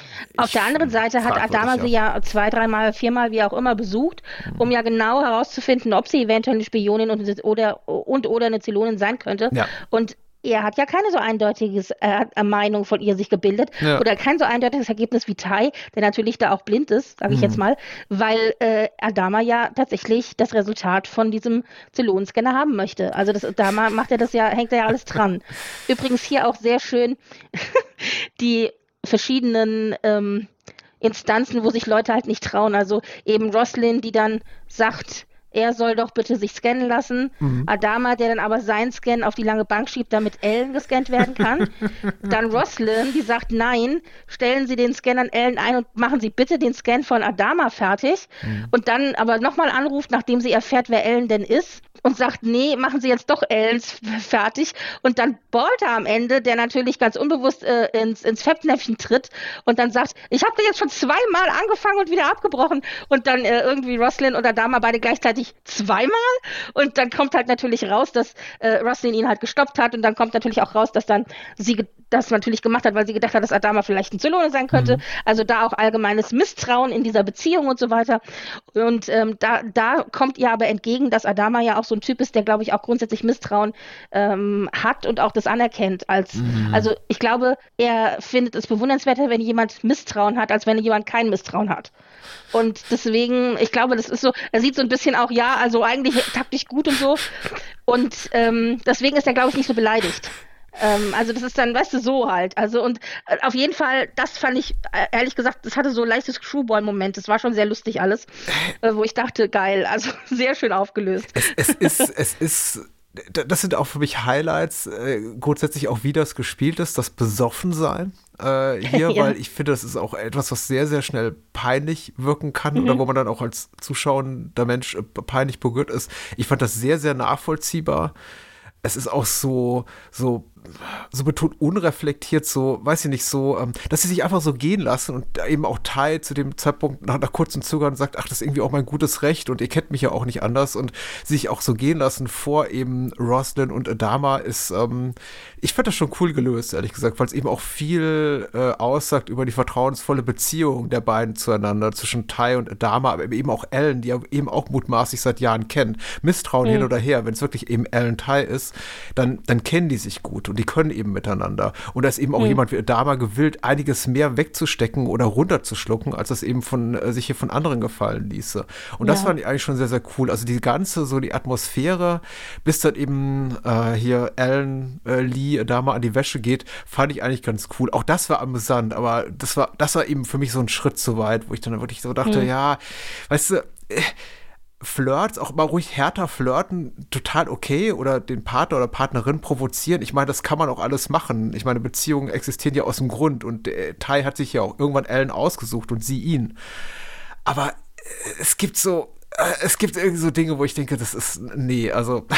[SPEAKER 7] Auf der anderen Seite hat Adama sie ja zwei, dreimal, viermal, wie auch immer, besucht, mhm. um ja genau herauszufinden, ob sie eventuell eine Spionin und oder, und, oder eine Zylonin sein könnte. Ja. Und er hat ja keine so eindeutiges äh, Meinung von ihr sich gebildet ja. oder kein so eindeutiges Ergebnis wie Tai, der natürlich da auch blind ist, sage ich mhm. jetzt mal, weil äh, Adama ja tatsächlich das Resultat von diesem Zylonenscanner haben möchte. Also das, da macht er das ja, hängt er ja alles dran. Übrigens hier auch sehr schön die verschiedenen ähm, Instanzen, wo sich Leute halt nicht trauen. Also eben Roslin, die dann sagt, er soll doch bitte sich scannen lassen. Mhm. Adama, der dann aber seinen Scan auf die lange Bank schiebt, damit Ellen gescannt werden kann. Dann Roslin, die sagt, nein, stellen Sie den Scan an Ellen ein und machen Sie bitte den Scan von Adama fertig. Mhm. Und dann aber nochmal anruft, nachdem sie erfährt, wer Ellen denn ist. Und sagt, nee, machen Sie jetzt doch Ellens fertig. Und dann Bolter am Ende, der natürlich ganz unbewusst äh, ins, ins Fettnäpfchen tritt und dann sagt, ich habe jetzt schon zweimal angefangen und wieder abgebrochen. Und dann äh, irgendwie Roslin und Adama beide gleichzeitig zweimal. Und dann kommt halt natürlich raus, dass äh, Roslin ihn halt gestoppt hat. Und dann kommt natürlich auch raus, dass dann sie das natürlich gemacht hat, weil sie gedacht hat, dass Adama vielleicht ein Zylone sein könnte. Mhm. Also da auch allgemeines Misstrauen in dieser Beziehung und so weiter. Und ähm, da, da kommt ihr aber entgegen, dass Adama ja auch so ein Typ ist, der, glaube ich, auch grundsätzlich Misstrauen ähm, hat und auch das anerkennt. Als, mhm. Also ich glaube, er findet es bewundernswerter, wenn jemand Misstrauen hat, als wenn jemand kein Misstrauen hat. Und deswegen, ich glaube, das ist so, er sieht so ein bisschen auch, ja, also eigentlich taktisch gut und so. Und ähm, deswegen ist er, glaube ich, nicht so beleidigt. Ähm, also das ist dann, weißt du, so halt. Also und äh, auf jeden Fall, das fand ich, äh, ehrlich gesagt, das hatte so ein leichtes Screwball-Moment. Das war schon sehr lustig alles, äh, wo ich dachte, geil, also sehr schön aufgelöst.
[SPEAKER 6] Es, es ist, es ist, das sind auch für mich Highlights, äh, grundsätzlich auch, wie das gespielt ist, das Besoffensein äh, hier, ja. Weil ich finde, das ist auch etwas, was sehr, sehr schnell peinlich wirken kann mhm. oder wo man dann auch als zuschauender Mensch äh, peinlich berührt ist. Ich fand das sehr, sehr nachvollziehbar. Es ist auch so, so, so betont unreflektiert, so, weiß ich nicht, so, ähm, dass sie sich einfach so gehen lassen und eben auch Tai zu dem Zeitpunkt nach, nach kurzem Zögern sagt, ach, das ist irgendwie auch mein gutes Recht und ihr kennt mich ja auch nicht anders und sich auch so gehen lassen vor eben Roslin und Adama ist, ähm, ich fand das schon cool gelöst, ehrlich gesagt, weil es eben auch viel äh, aussagt über die vertrauensvolle Beziehung der beiden zueinander, zwischen Tai und Adama, aber eben auch Ellen, die ja eben auch mutmaßlich seit Jahren kennt. Misstrauen mhm. hin oder her, wenn es wirklich eben Ellen Tai ist, dann, dann kennen die sich gut und die können eben miteinander. Und da ist eben auch mhm. jemand wie Adama gewillt, einiges mehr wegzustecken oder runterzuschlucken, als das eben von äh, sich hier von anderen gefallen ließe. Und ja. das fand ich eigentlich schon sehr, sehr cool. Also die ganze, so die Atmosphäre, bis dann eben äh, hier Ellen äh, Lee Adama an die Wäsche geht, fand ich eigentlich ganz cool. Auch das war amüsant, aber das war, das war eben für mich so ein Schritt zu weit, wo ich dann wirklich so dachte, mhm. ja, weißt du, äh, Flirts, auch mal ruhig härter flirten, total okay oder den Partner oder Partnerin provozieren. Ich meine, das kann man auch alles machen. Ich meine, Beziehungen existieren ja aus dem Grund und äh, Tai hat sich ja auch irgendwann Ellen ausgesucht und sie ihn. Aber äh, es gibt so, äh, es gibt irgendwie so Dinge, wo ich denke, das ist, nee, also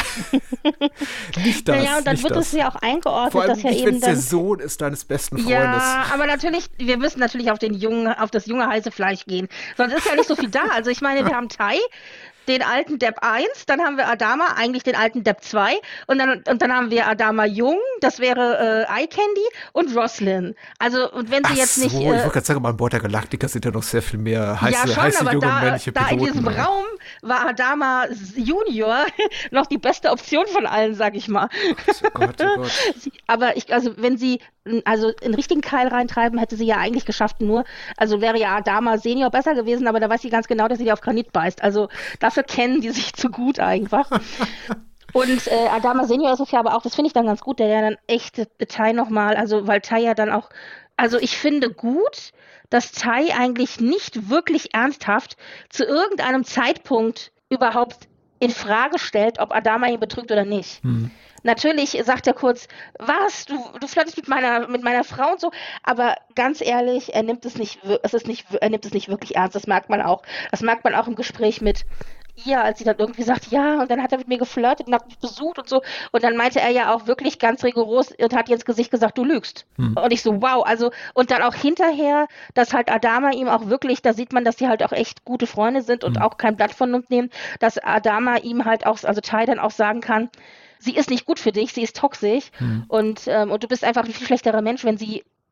[SPEAKER 6] nicht das.
[SPEAKER 7] Ja, und dann wird es ja auch eingeordnet,
[SPEAKER 6] Vor allem
[SPEAKER 7] dass ja
[SPEAKER 6] nicht,
[SPEAKER 7] eben
[SPEAKER 6] wenn es
[SPEAKER 7] dann,
[SPEAKER 6] der Sohn ist deines besten Freundes.
[SPEAKER 7] Ja, aber natürlich, wir müssen natürlich auf den jungen, auf das junge heiße Fleisch gehen. Sonst ist ja nicht so viel da. Also ich meine, wir haben Tai, den alten Depp eins, dann haben wir Adama, eigentlich den alten Depp zwei und dann, und dann haben wir Adama Jung, das wäre äh, Eye Candy und Roslin. Also, und wenn sie
[SPEAKER 6] Ach
[SPEAKER 7] jetzt
[SPEAKER 6] so,
[SPEAKER 7] nicht...
[SPEAKER 6] ich
[SPEAKER 7] Äh,
[SPEAKER 6] wollte gerade sagen, an Bord der Galaktika sind ja noch sehr viel mehr heiße,
[SPEAKER 7] ja, schon,
[SPEAKER 6] heiße
[SPEAKER 7] aber
[SPEAKER 6] junge
[SPEAKER 7] da,
[SPEAKER 6] männliche
[SPEAKER 7] da
[SPEAKER 6] Piloten.
[SPEAKER 7] in diesem Raum war Adama Junior noch die beste Option von allen, sag ich mal.
[SPEAKER 6] Oh Gott, oh Gott.
[SPEAKER 7] Aber ich, also wenn sie also einen richtigen Keil reintreiben, hätte sie ja eigentlich geschafft, nur, also wäre ja Adama Senior besser gewesen, aber da weiß sie ganz genau, dass sie die auf Granit beißt. Also dafür kennen die sich zu gut einfach. Und äh, Adama Senior ist es ja aber auch, das finde ich dann ganz gut, der ja dann echt Tai nochmal, also weil Tai ja dann auch, also ich finde gut, dass Tai eigentlich nicht wirklich ernsthaft zu irgendeinem Zeitpunkt überhaupt in Frage stellt, ob Adama ihn betrügt oder nicht. Hm. Natürlich sagt er kurz, was, du, du flirtest mit meiner, mit meiner Frau und so, aber ganz ehrlich, er nimmt es nicht, es ist nicht, er nimmt es nicht wirklich ernst, das merkt man auch. Das merkt man auch im Gespräch mit ihr, als sie dann irgendwie sagt, ja, und dann hat er mit mir geflirtet und hat mich besucht und so. Und dann meinte er ja auch wirklich ganz rigoros und hat ihr ins Gesicht gesagt, du lügst. Hm. Und ich so, wow, also, und dann auch hinterher, dass halt Adama ihm auch wirklich, da sieht man, dass sie halt auch echt gute Freunde sind und hm. auch kein Blatt von Mund nehmen, dass Adama ihm halt auch, also Tai dann auch sagen kann, sie ist nicht gut für dich, sie ist toxisch hm. und, ähm, und du bist einfach ein viel schlechterer Mensch, wenn sie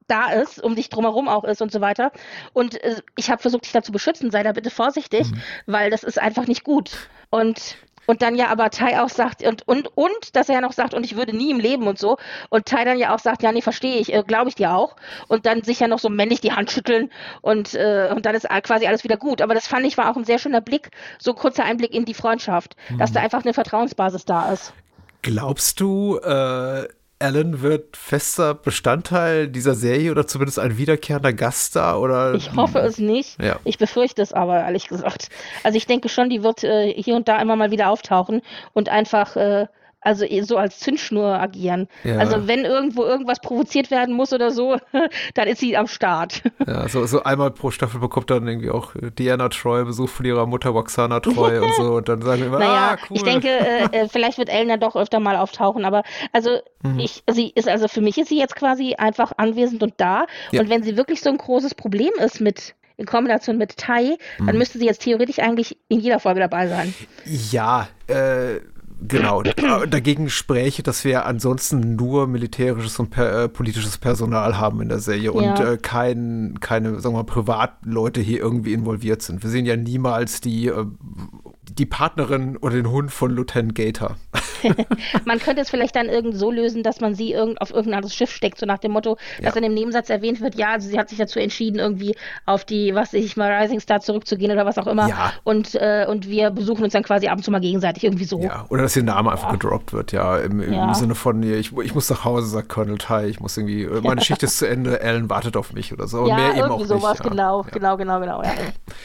[SPEAKER 7] da ist, um dich drumherum auch ist und so weiter. Und äh, ich habe versucht, dich da zu beschützen, sei da bitte vorsichtig, mhm. weil das ist einfach nicht gut. Und Und dann ja aber Tai auch sagt, und, und, und, dass er ja noch sagt, und ich würde nie im Leben und so. Und Tai dann ja auch sagt, ja, nee, verstehe ich, äh, glaube ich dir auch. Und dann sich ja noch so männlich die Hand schütteln und, äh, und dann ist quasi alles wieder gut. Aber das fand ich war auch ein sehr schöner Blick, so ein kurzer Einblick in die Freundschaft, hm. dass da einfach eine Vertrauensbasis da ist.
[SPEAKER 6] Glaubst du, äh, Alan wird fester Bestandteil dieser Serie oder zumindest ein wiederkehrender Gaststar? Oder?
[SPEAKER 7] Ich hoffe es nicht. Ja. Ich befürchte es aber, ehrlich gesagt. Also ich denke schon, die wird äh, hier und da immer mal wieder auftauchen und einfach äh, also so als Zündschnur agieren. Ja. Also wenn irgendwo irgendwas provoziert werden muss oder so, dann ist sie am Start.
[SPEAKER 6] Ja, so, so einmal pro Staffel bekommt dann irgendwie auch Deanna Troi Besuch von ihrer Mutter Roxana Troi und so und dann sagen wir immer,
[SPEAKER 7] naja,
[SPEAKER 6] ah, cool.
[SPEAKER 7] Ich denke, äh, vielleicht wird Ellen ja doch öfter mal auftauchen, aber also mhm. ich, sie ist also für mich ist sie jetzt quasi einfach anwesend und da ja. Und wenn sie wirklich so ein großes Problem ist mit in Kombination mit Tai, mhm. dann müsste sie jetzt theoretisch eigentlich in jeder Folge dabei sein.
[SPEAKER 6] Ja, äh genau, dagegen spräche, dass wir ansonsten nur militärisches und per, äh, politisches Personal haben in der Serie und ja. äh, kein, keine, sagen wir mal, Privatleute hier irgendwie involviert sind. Wir sehen ja niemals die, äh, die Partnerin oder den Hund von Lieutenant Gator.
[SPEAKER 7] Man könnte es vielleicht dann irgend so lösen, dass man sie irgend, auf irgendein anderes Schiff steckt, so nach dem Motto, dass ja. in dem Nebensatz erwähnt wird, ja, also sie hat sich dazu entschieden, irgendwie auf die, was weiß ich mal, Rising Star zurückzugehen oder was auch immer. Ja. Und, äh, und wir besuchen uns dann quasi ab und zu mal gegenseitig irgendwie so.
[SPEAKER 6] Ja, oder dass ihr Name ja. einfach gedroppt wird, ja, im, im ja. Sinne von, ich, ich muss nach Hause, sagt Colonel Tai, ich muss irgendwie, meine Schicht ist zu Ende, Alan wartet auf mich oder so.
[SPEAKER 7] Ja,
[SPEAKER 6] mehr eben
[SPEAKER 7] irgendwie
[SPEAKER 6] auch
[SPEAKER 7] sowas,
[SPEAKER 6] nicht.
[SPEAKER 7] genau,
[SPEAKER 6] ja.
[SPEAKER 7] genau, genau, genau, ja.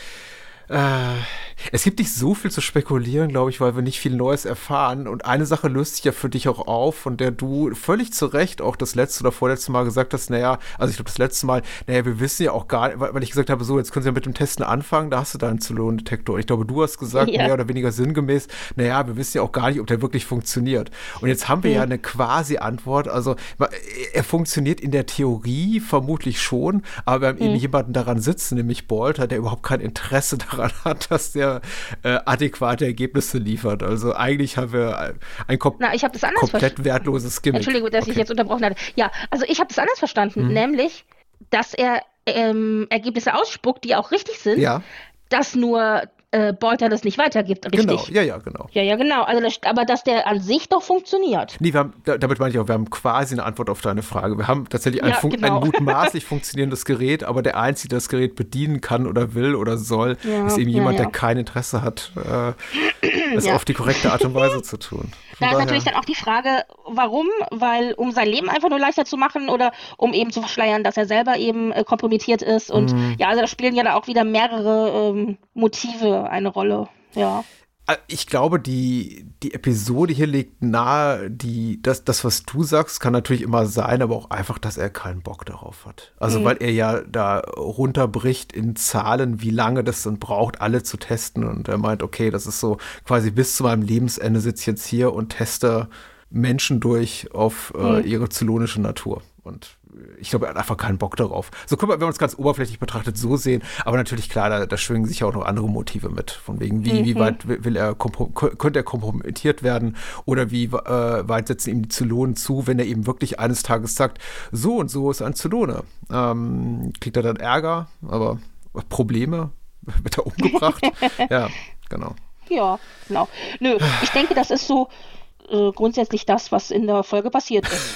[SPEAKER 6] Äh, es gibt nicht so viel zu spekulieren, glaube ich, weil wir nicht viel Neues erfahren. Und eine Sache löst sich ja für dich auch auf, von der du völlig zu Recht auch das letzte oder vorletzte Mal gesagt hast, naja, also ich glaube das letzte Mal, naja, wir wissen ja auch gar nicht, weil ich gesagt habe, so, jetzt können Sie ja mit dem Testen anfangen, da hast du da einen Zylonendetektor. Und ich glaube, du hast gesagt, ja. mehr oder weniger sinngemäß, naja, wir wissen ja auch gar nicht, ob der wirklich funktioniert. Und jetzt haben wir ja, ja eine quasi Antwort, also er funktioniert in der Theorie vermutlich schon, aber wir haben mhm. eben jemanden daran sitzen, nämlich Bolter, der überhaupt kein Interesse daran hat, dass der äh, adäquate Ergebnisse liefert. Also eigentlich haben wir ein kom-
[SPEAKER 7] Na, ich hab das anders
[SPEAKER 6] komplett
[SPEAKER 7] verstanden.
[SPEAKER 6] wertloses Gimmick.
[SPEAKER 7] Entschuldigung, dass okay. ich jetzt unterbrochen hatte. Ja, also ich habe das anders verstanden, mhm. nämlich, dass er ähm, Ergebnisse ausspuckt, die auch richtig sind,
[SPEAKER 6] ja.
[SPEAKER 7] dass nur äh, Bolter das nicht weitergibt, richtig?
[SPEAKER 6] Genau, ja, ja, genau.
[SPEAKER 7] Ja, ja, genau. Also das, aber dass der an sich doch funktioniert.
[SPEAKER 6] Nee, wir haben, damit meine ich auch, wir haben quasi eine Antwort auf deine Frage. Wir haben tatsächlich ein,
[SPEAKER 7] ja,
[SPEAKER 6] fun-
[SPEAKER 7] genau.
[SPEAKER 6] ein mutmaßlich funktionierendes Gerät, aber der Einzige, der das Gerät bedienen kann oder will oder soll, ja, ist eben
[SPEAKER 7] ja,
[SPEAKER 6] jemand,
[SPEAKER 7] ja.
[SPEAKER 6] der kein Interesse hat, äh, es
[SPEAKER 7] ja.
[SPEAKER 6] auf die korrekte Art und Weise zu tun.
[SPEAKER 7] Da ist natürlich dann auch die Frage, warum? Weil um sein Leben einfach nur leichter zu machen oder um eben zu verschleiern, dass er selber eben äh, kompromittiert ist. Und mm. ja, also da spielen ja da auch wieder mehrere ähm, Motive eine Rolle. Ja.
[SPEAKER 6] Ich glaube, die, die Episode hier legt nahe, die, das, das, was du sagst, kann natürlich immer sein, aber auch einfach, dass er keinen Bock darauf hat. Also, mhm. weil er ja da runterbricht in Zahlen, wie lange das dann braucht, alle zu testen. Und er meint, okay, das ist so quasi bis zu meinem Lebensende sitze ich jetzt hier und teste Menschen durch auf äh, mhm. ihre zylonische Natur. Und ich glaube, er hat einfach keinen Bock darauf. So können wir, wenn man es ganz oberflächlich betrachtet, so sehen. Aber natürlich, klar, da, da schwingen sich auch noch andere Motive mit. Von wegen, wie, mhm. wie weit will er, könnte er kompromittiert werden? Oder wie äh, weit setzen ihm die Zylonen zu, wenn er eben wirklich eines Tages sagt, so und so ist ein Zylone. Ähm, kriegt er dann Ärger, aber Probleme? Wird er umgebracht? Ja, genau.
[SPEAKER 7] Ja, genau. Nö, ich denke, das ist so äh, grundsätzlich das, was in der Folge passiert ist.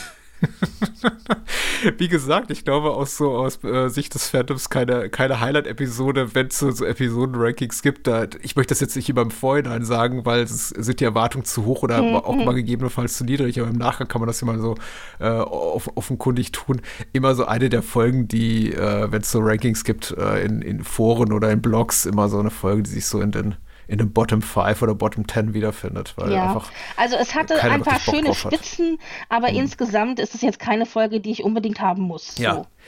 [SPEAKER 6] Wie gesagt, ich glaube aus so aus äh, Sicht des Phantoms keine, keine Highlight-Episode, wenn es so, so Episoden-Rankings gibt. Da, ich möchte das jetzt nicht immer im Vorhinein sagen, weil es sind die Erwartungen zu hoch oder mhm. auch mal gegebenenfalls zu niedrig, aber im Nachgang kann man das ja mal so äh, off- offenkundig tun. Immer so eine der Folgen, die, äh, wenn es so Rankings gibt, äh, in, in Foren oder in Blogs, immer so eine Folge, die sich so in den in dem Bottom fünf oder Bottom zehn wiederfindet. Weil
[SPEAKER 7] ja,
[SPEAKER 6] einfach
[SPEAKER 7] also es hatte ein paar schöne Spitzen, aber hm. insgesamt ist es jetzt keine Folge, die ich unbedingt haben muss.
[SPEAKER 6] Ja.
[SPEAKER 7] So.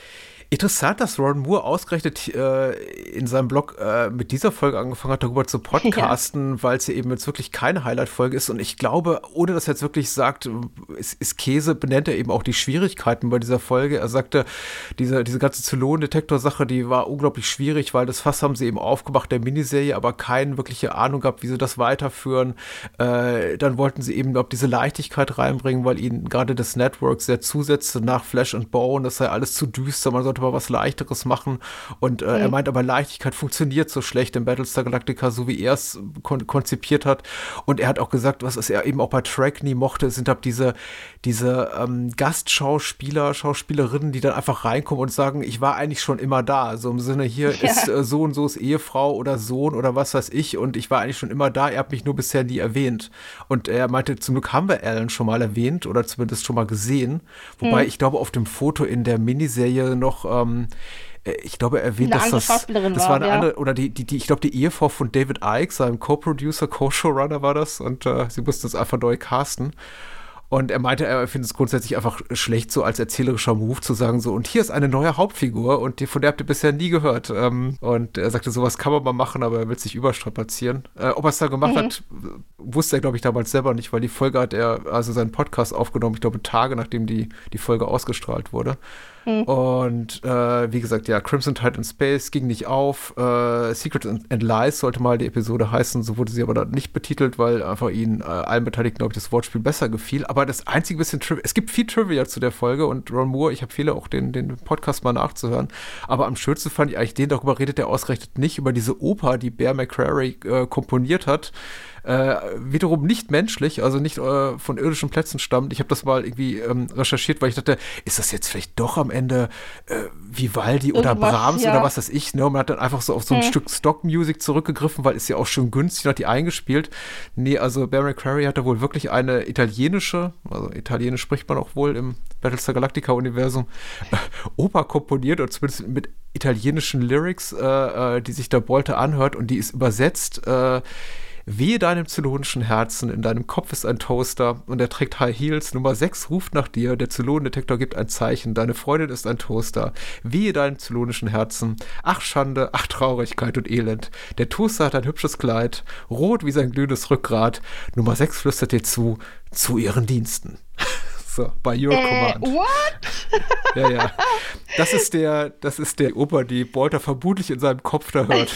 [SPEAKER 6] Interessant, dass Ron Moore ausgerechnet äh, in seinem Blog äh, mit dieser Folge angefangen hat, darüber zu podcasten, ja. weil es ja eben jetzt wirklich keine Highlight-Folge ist. Und ich glaube, ohne dass er jetzt wirklich sagt, ist, ist Käse, benennt er eben auch die Schwierigkeiten bei dieser Folge. Er sagte, diese, diese ganze Zylon-Detektor-Sache, die war unglaublich schwierig, weil das Fass haben sie eben aufgemacht, der Miniserie, aber keine wirkliche Ahnung gehabt, wie sie das weiterführen. Äh, dann wollten sie eben ob diese Leichtigkeit reinbringen, weil ihnen gerade das Network sehr zusetzte nach Flash und Bone, das sei alles zu düster, man sollte mal was Leichteres machen. Und äh, mhm. er meint aber, Leichtigkeit funktioniert so schlecht in Battlestar Galactica, so wie er es kon- konzipiert hat. Und er hat auch gesagt, was er eben auch bei Trek nie mochte, sind halt diese, diese ähm, Gastschauspieler, Schauspielerinnen, die dann einfach reinkommen und sagen, ich war eigentlich schon immer da. Also im Sinne, hier ja. ist äh, so und so ist Ehefrau oder Sohn oder was weiß ich und ich war eigentlich schon immer da, er hat mich nur bisher nie erwähnt. Und er meinte, zum Glück haben wir Alan schon mal erwähnt oder zumindest schon mal gesehen. Wobei, mhm. ich glaube, auf dem Foto in der Miniserie noch, ähm, ich glaube, er erwähnt, dass das, das war eine ja. andere, oder die, die, die ich glaube, die Ehefrau von David Icke, seinem Co-Producer, Co-Showrunner war das und äh, sie musste es einfach neu casten. Und er meinte, er findet es grundsätzlich einfach schlecht, so als erzählerischer Move zu sagen, so, und hier ist eine neue Hauptfigur und die, von der habt ihr bisher nie gehört. Ähm, und er sagte, sowas kann man mal machen, aber er will sich überstrapazieren. Äh, ob er es da gemacht mhm. hat, wusste er, glaube ich, damals selber nicht, weil die Folge hat er, also seinen Podcast aufgenommen, ich glaube, Tage nachdem die, die Folge ausgestrahlt wurde. Mhm. Und äh, wie gesagt, ja, Crimson Tide in Space ging nicht auf. Äh, Secrets and, and Lies sollte mal die Episode heißen, so wurde sie aber dann nicht betitelt, weil einfach ihnen äh, allen Beteiligten, glaube ich, das Wortspiel besser gefiel. Aber das einzige bisschen Trivia, es gibt viel Trivia zu der Folge und Ron Moore, ich habe viele auch den, den Podcast mal nachzuhören, aber am schönsten fand ich eigentlich den, darüber redet er ausgerechnet nicht, über diese Oper, die Bear McCreary äh, komponiert hat. Äh, wiederum nicht menschlich, also nicht äh, von irdischen Plätzen stammt. Ich habe das mal irgendwie ähm, recherchiert, weil ich dachte, ist das jetzt vielleicht doch am Ende äh, Vivaldi oder Irgendwas, Brahms ja. oder was weiß ich, ne? Und man hat dann einfach so auf so ein hm. Stück Stockmusik zurückgegriffen, weil ist ja auch schon günstig, hat die eingespielt. Nee, also Bear McCreary hatte wohl wirklich eine italienische, also italienisch spricht man auch wohl im Battlestar Galactica-Universum, äh, Oper komponiert oder zumindest mit italienischen Lyrics, äh, äh, die sich der Bolte anhört und die ist übersetzt, äh, wehe deinem zylonischen Herzen, in deinem Kopf ist ein Toaster und er trägt High Heels. Nummer sechs ruft nach dir, der Zylonendetektor gibt ein Zeichen, deine Freundin ist ein Toaster. Wehe deinem zylonischen Herzen, ach Schande, ach Traurigkeit und Elend. Der Toaster hat ein hübsches Kleid, rot wie sein glühendes Rückgrat. Nummer sechs flüstert dir zu, zu ihren Diensten. So, by your äh, command.
[SPEAKER 7] What?
[SPEAKER 6] Ja, ja. Das ist der, das ist der Oper, die Bolter vermutlich in seinem Kopf da hört.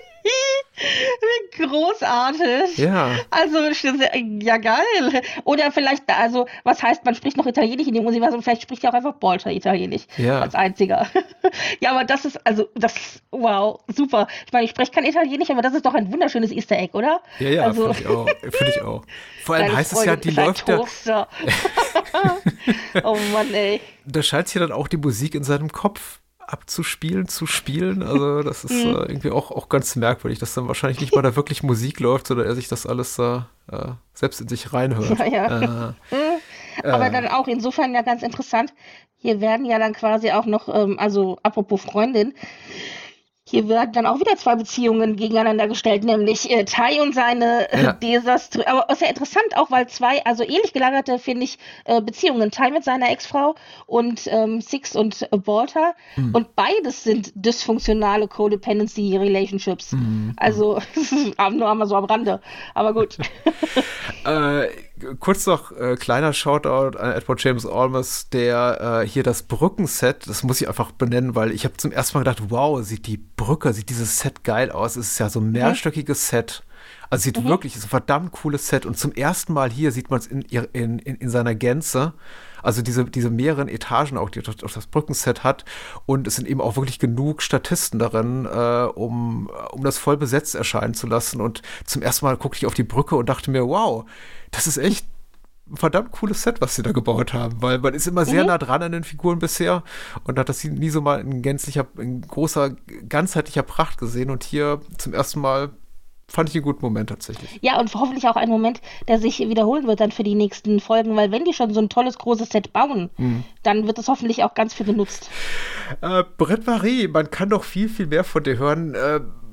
[SPEAKER 7] Wie großartig.
[SPEAKER 6] Ja.
[SPEAKER 7] Also, ja, geil. Oder vielleicht, also, was heißt, man spricht noch Italienisch in dem Universum, vielleicht spricht ja auch einfach Bolter Italienisch.
[SPEAKER 6] Ja.
[SPEAKER 7] Als einziger. Ja, aber das ist, also, das, wow, super. Ich meine, ich spreche kein Italienisch, aber das ist doch ein wunderschönes Easter Egg, oder?
[SPEAKER 6] Ja, ja,
[SPEAKER 7] also,
[SPEAKER 6] finde ich auch. Finde ich auch. Vor allem heißt es ja, die läuft da.
[SPEAKER 7] Oh Mann, ey.
[SPEAKER 6] Da scheint sich ja dann auch die Musik in seinem Kopf abzuspielen, zu spielen. Also das ist äh, irgendwie auch, auch ganz merkwürdig, dass dann wahrscheinlich nicht mal da wirklich Musik läuft, sondern er sich das alles äh, äh, selbst in sich reinhört.
[SPEAKER 7] Ja, ja. Äh, Aber äh, dann auch insofern ja ganz interessant, hier werden ja dann quasi auch noch, ähm, also apropos Freundin, hier werden dann auch wieder zwei Beziehungen gegeneinander gestellt, nämlich äh, Tai und seine äh, ja. Desaströ... Aber ist ja interessant auch, weil zwei, also ähnlich gelagerte, finde ich, äh, Beziehungen. Tai mit seiner Ex-Frau und ähm, Six und äh, Bolter. Mhm. Und beides sind dysfunktionale Codependency-Relationships. Mhm. Also, nur einmal so am Rande. Aber gut.
[SPEAKER 6] äh, kurz noch, äh, kleiner Shoutout an Edward James Olmos, der äh, hier das Brückenset, das muss ich einfach benennen, weil ich habe zum ersten Mal gedacht, wow, sieht die Brücke, sieht dieses Set geil aus. Es ist ja so ein mehrstöckiges mhm. Set. Also sieht mhm. wirklich, es ist ein verdammt cooles Set. Und zum ersten Mal hier sieht man es in, in, in, in seiner Gänze. Also diese, diese mehreren Etagen auch, die auch das Brückenset hat. Und es sind eben auch wirklich genug Statisten darin, äh, um, um das voll besetzt erscheinen zu lassen. Und zum ersten Mal guckte ich auf die Brücke und dachte mir, wow, das ist echt ein verdammt cooles Set, was sie da gebaut haben, weil man ist immer sehr mhm. nah dran an den Figuren bisher und hat das nie so mal in gänzlicher, in großer, ganzheitlicher Pracht gesehen und hier zum ersten Mal fand ich einen guten Moment tatsächlich.
[SPEAKER 7] Ja, und hoffentlich auch einen Moment, der sich wiederholen wird dann für die nächsten Folgen, weil wenn die schon so ein tolles, großes Set bauen, mhm. dann wird es hoffentlich auch ganz viel genutzt.
[SPEAKER 6] Äh, Brett Marie, man kann doch viel, viel mehr von dir hören. Äh,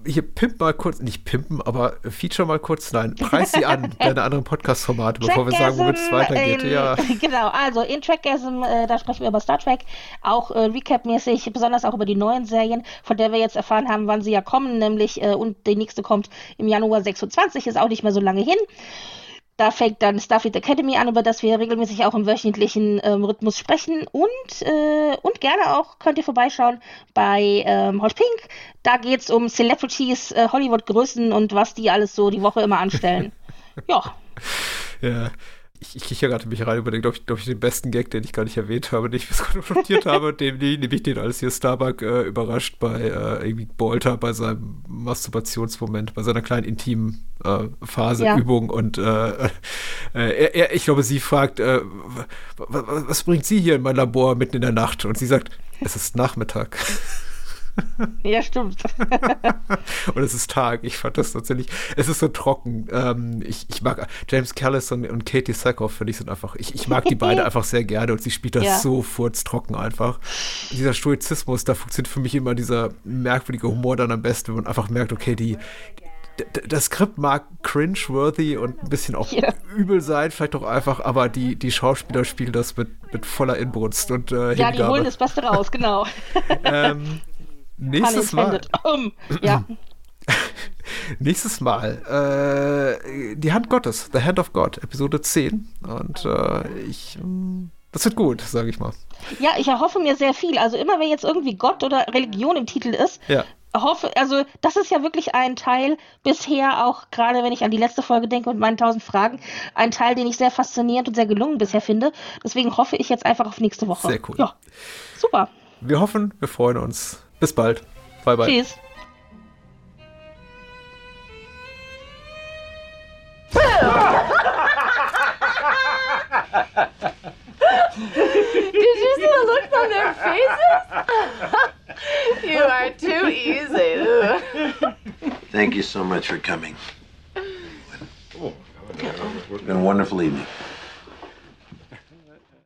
[SPEAKER 6] hier pimp mal kurz, nicht pimpen, aber feature mal kurz, nein, preis sie an, deine anderen Podcast-Formate, bevor wir sagen, womit es weitergeht.
[SPEAKER 7] In,
[SPEAKER 6] ja.
[SPEAKER 7] Genau, also in Trackgasm, äh, da sprechen wir über Star Trek, auch äh, Recap-mäßig, besonders auch über die neuen Serien, von der wir jetzt erfahren haben, wann sie ja kommen, nämlich, äh, und die nächste kommt im Januar sechsundzwanzig, ist auch nicht mehr so lange hin. Da fängt dann Starfleet Academy an, über das wir regelmäßig auch im wöchentlichen ähm, Rhythmus sprechen. Und, äh, und gerne auch könnt ihr vorbeischauen bei ähm, Hot Pink. Da geht es um Celebrities, äh, Hollywood-Größen und was die alles so die Woche immer anstellen. Ja.
[SPEAKER 6] Ja. Ich, ich kicher gerade mich rein, überlegt, ob ich, ob ich den besten Gag, den ich gar nicht erwähnt habe, den ich bis gerade notiert habe, dem, nämlich den als hier Starbuck äh, überrascht bei äh, irgendwie Bolter bei seinem Masturbationsmoment, bei seiner kleinen intimen äh, Phase,
[SPEAKER 7] ja.
[SPEAKER 6] Übung und äh, äh, er, er, ich glaube, sie fragt, äh, was bringt sie hier in mein Labor mitten in der Nacht? Und sie sagt, es ist Nachmittag.
[SPEAKER 7] Ja, stimmt.
[SPEAKER 6] Und es ist Tag. Ich fand das tatsächlich, es ist so trocken. Ähm, ich, ich mag James Callis und, und Katie Sackhoff, finde ich, sind einfach, ich, ich mag die beide einfach sehr gerne und sie spielt das ja. so furztrocken einfach. Dieser Stoizismus, da funktioniert für mich immer dieser merkwürdige Humor dann am besten, wenn man einfach merkt, okay, die das Skript mag cringe-worthy und ein bisschen auch yeah. übel sein, vielleicht auch einfach, aber die, die Schauspieler spielen das mit, mit voller Inbrunst und äh,
[SPEAKER 7] ja,
[SPEAKER 6] Hingabe.
[SPEAKER 7] Die holen das Beste raus, genau.
[SPEAKER 6] ähm, nächstes Mal.
[SPEAKER 7] Um, ja.
[SPEAKER 6] Nächstes Mal äh, die Hand Gottes, The Hand of God, Episode zehn. Und äh, ich, das wird gut, sage ich mal.
[SPEAKER 7] Ja, ich erhoffe mir sehr viel. Also immer, wenn jetzt irgendwie Gott oder Religion im Titel ist,
[SPEAKER 6] ja.
[SPEAKER 7] hoffe, also das ist ja wirklich ein Teil bisher auch, gerade wenn ich an die letzte Folge denke und meinen tausend Fragen, ein Teil, den ich sehr faszinierend und sehr gelungen bisher finde. Deswegen hoffe ich jetzt einfach auf nächste Woche.
[SPEAKER 6] Sehr cool.
[SPEAKER 7] Ja, super.
[SPEAKER 6] Wir hoffen, wir freuen uns. Bis bald. Bye, bye.
[SPEAKER 7] Tschüss.
[SPEAKER 2] Did you see the looks on their faces? You are too easy.
[SPEAKER 1] Thank you so much for coming. It's been a wonderful evening.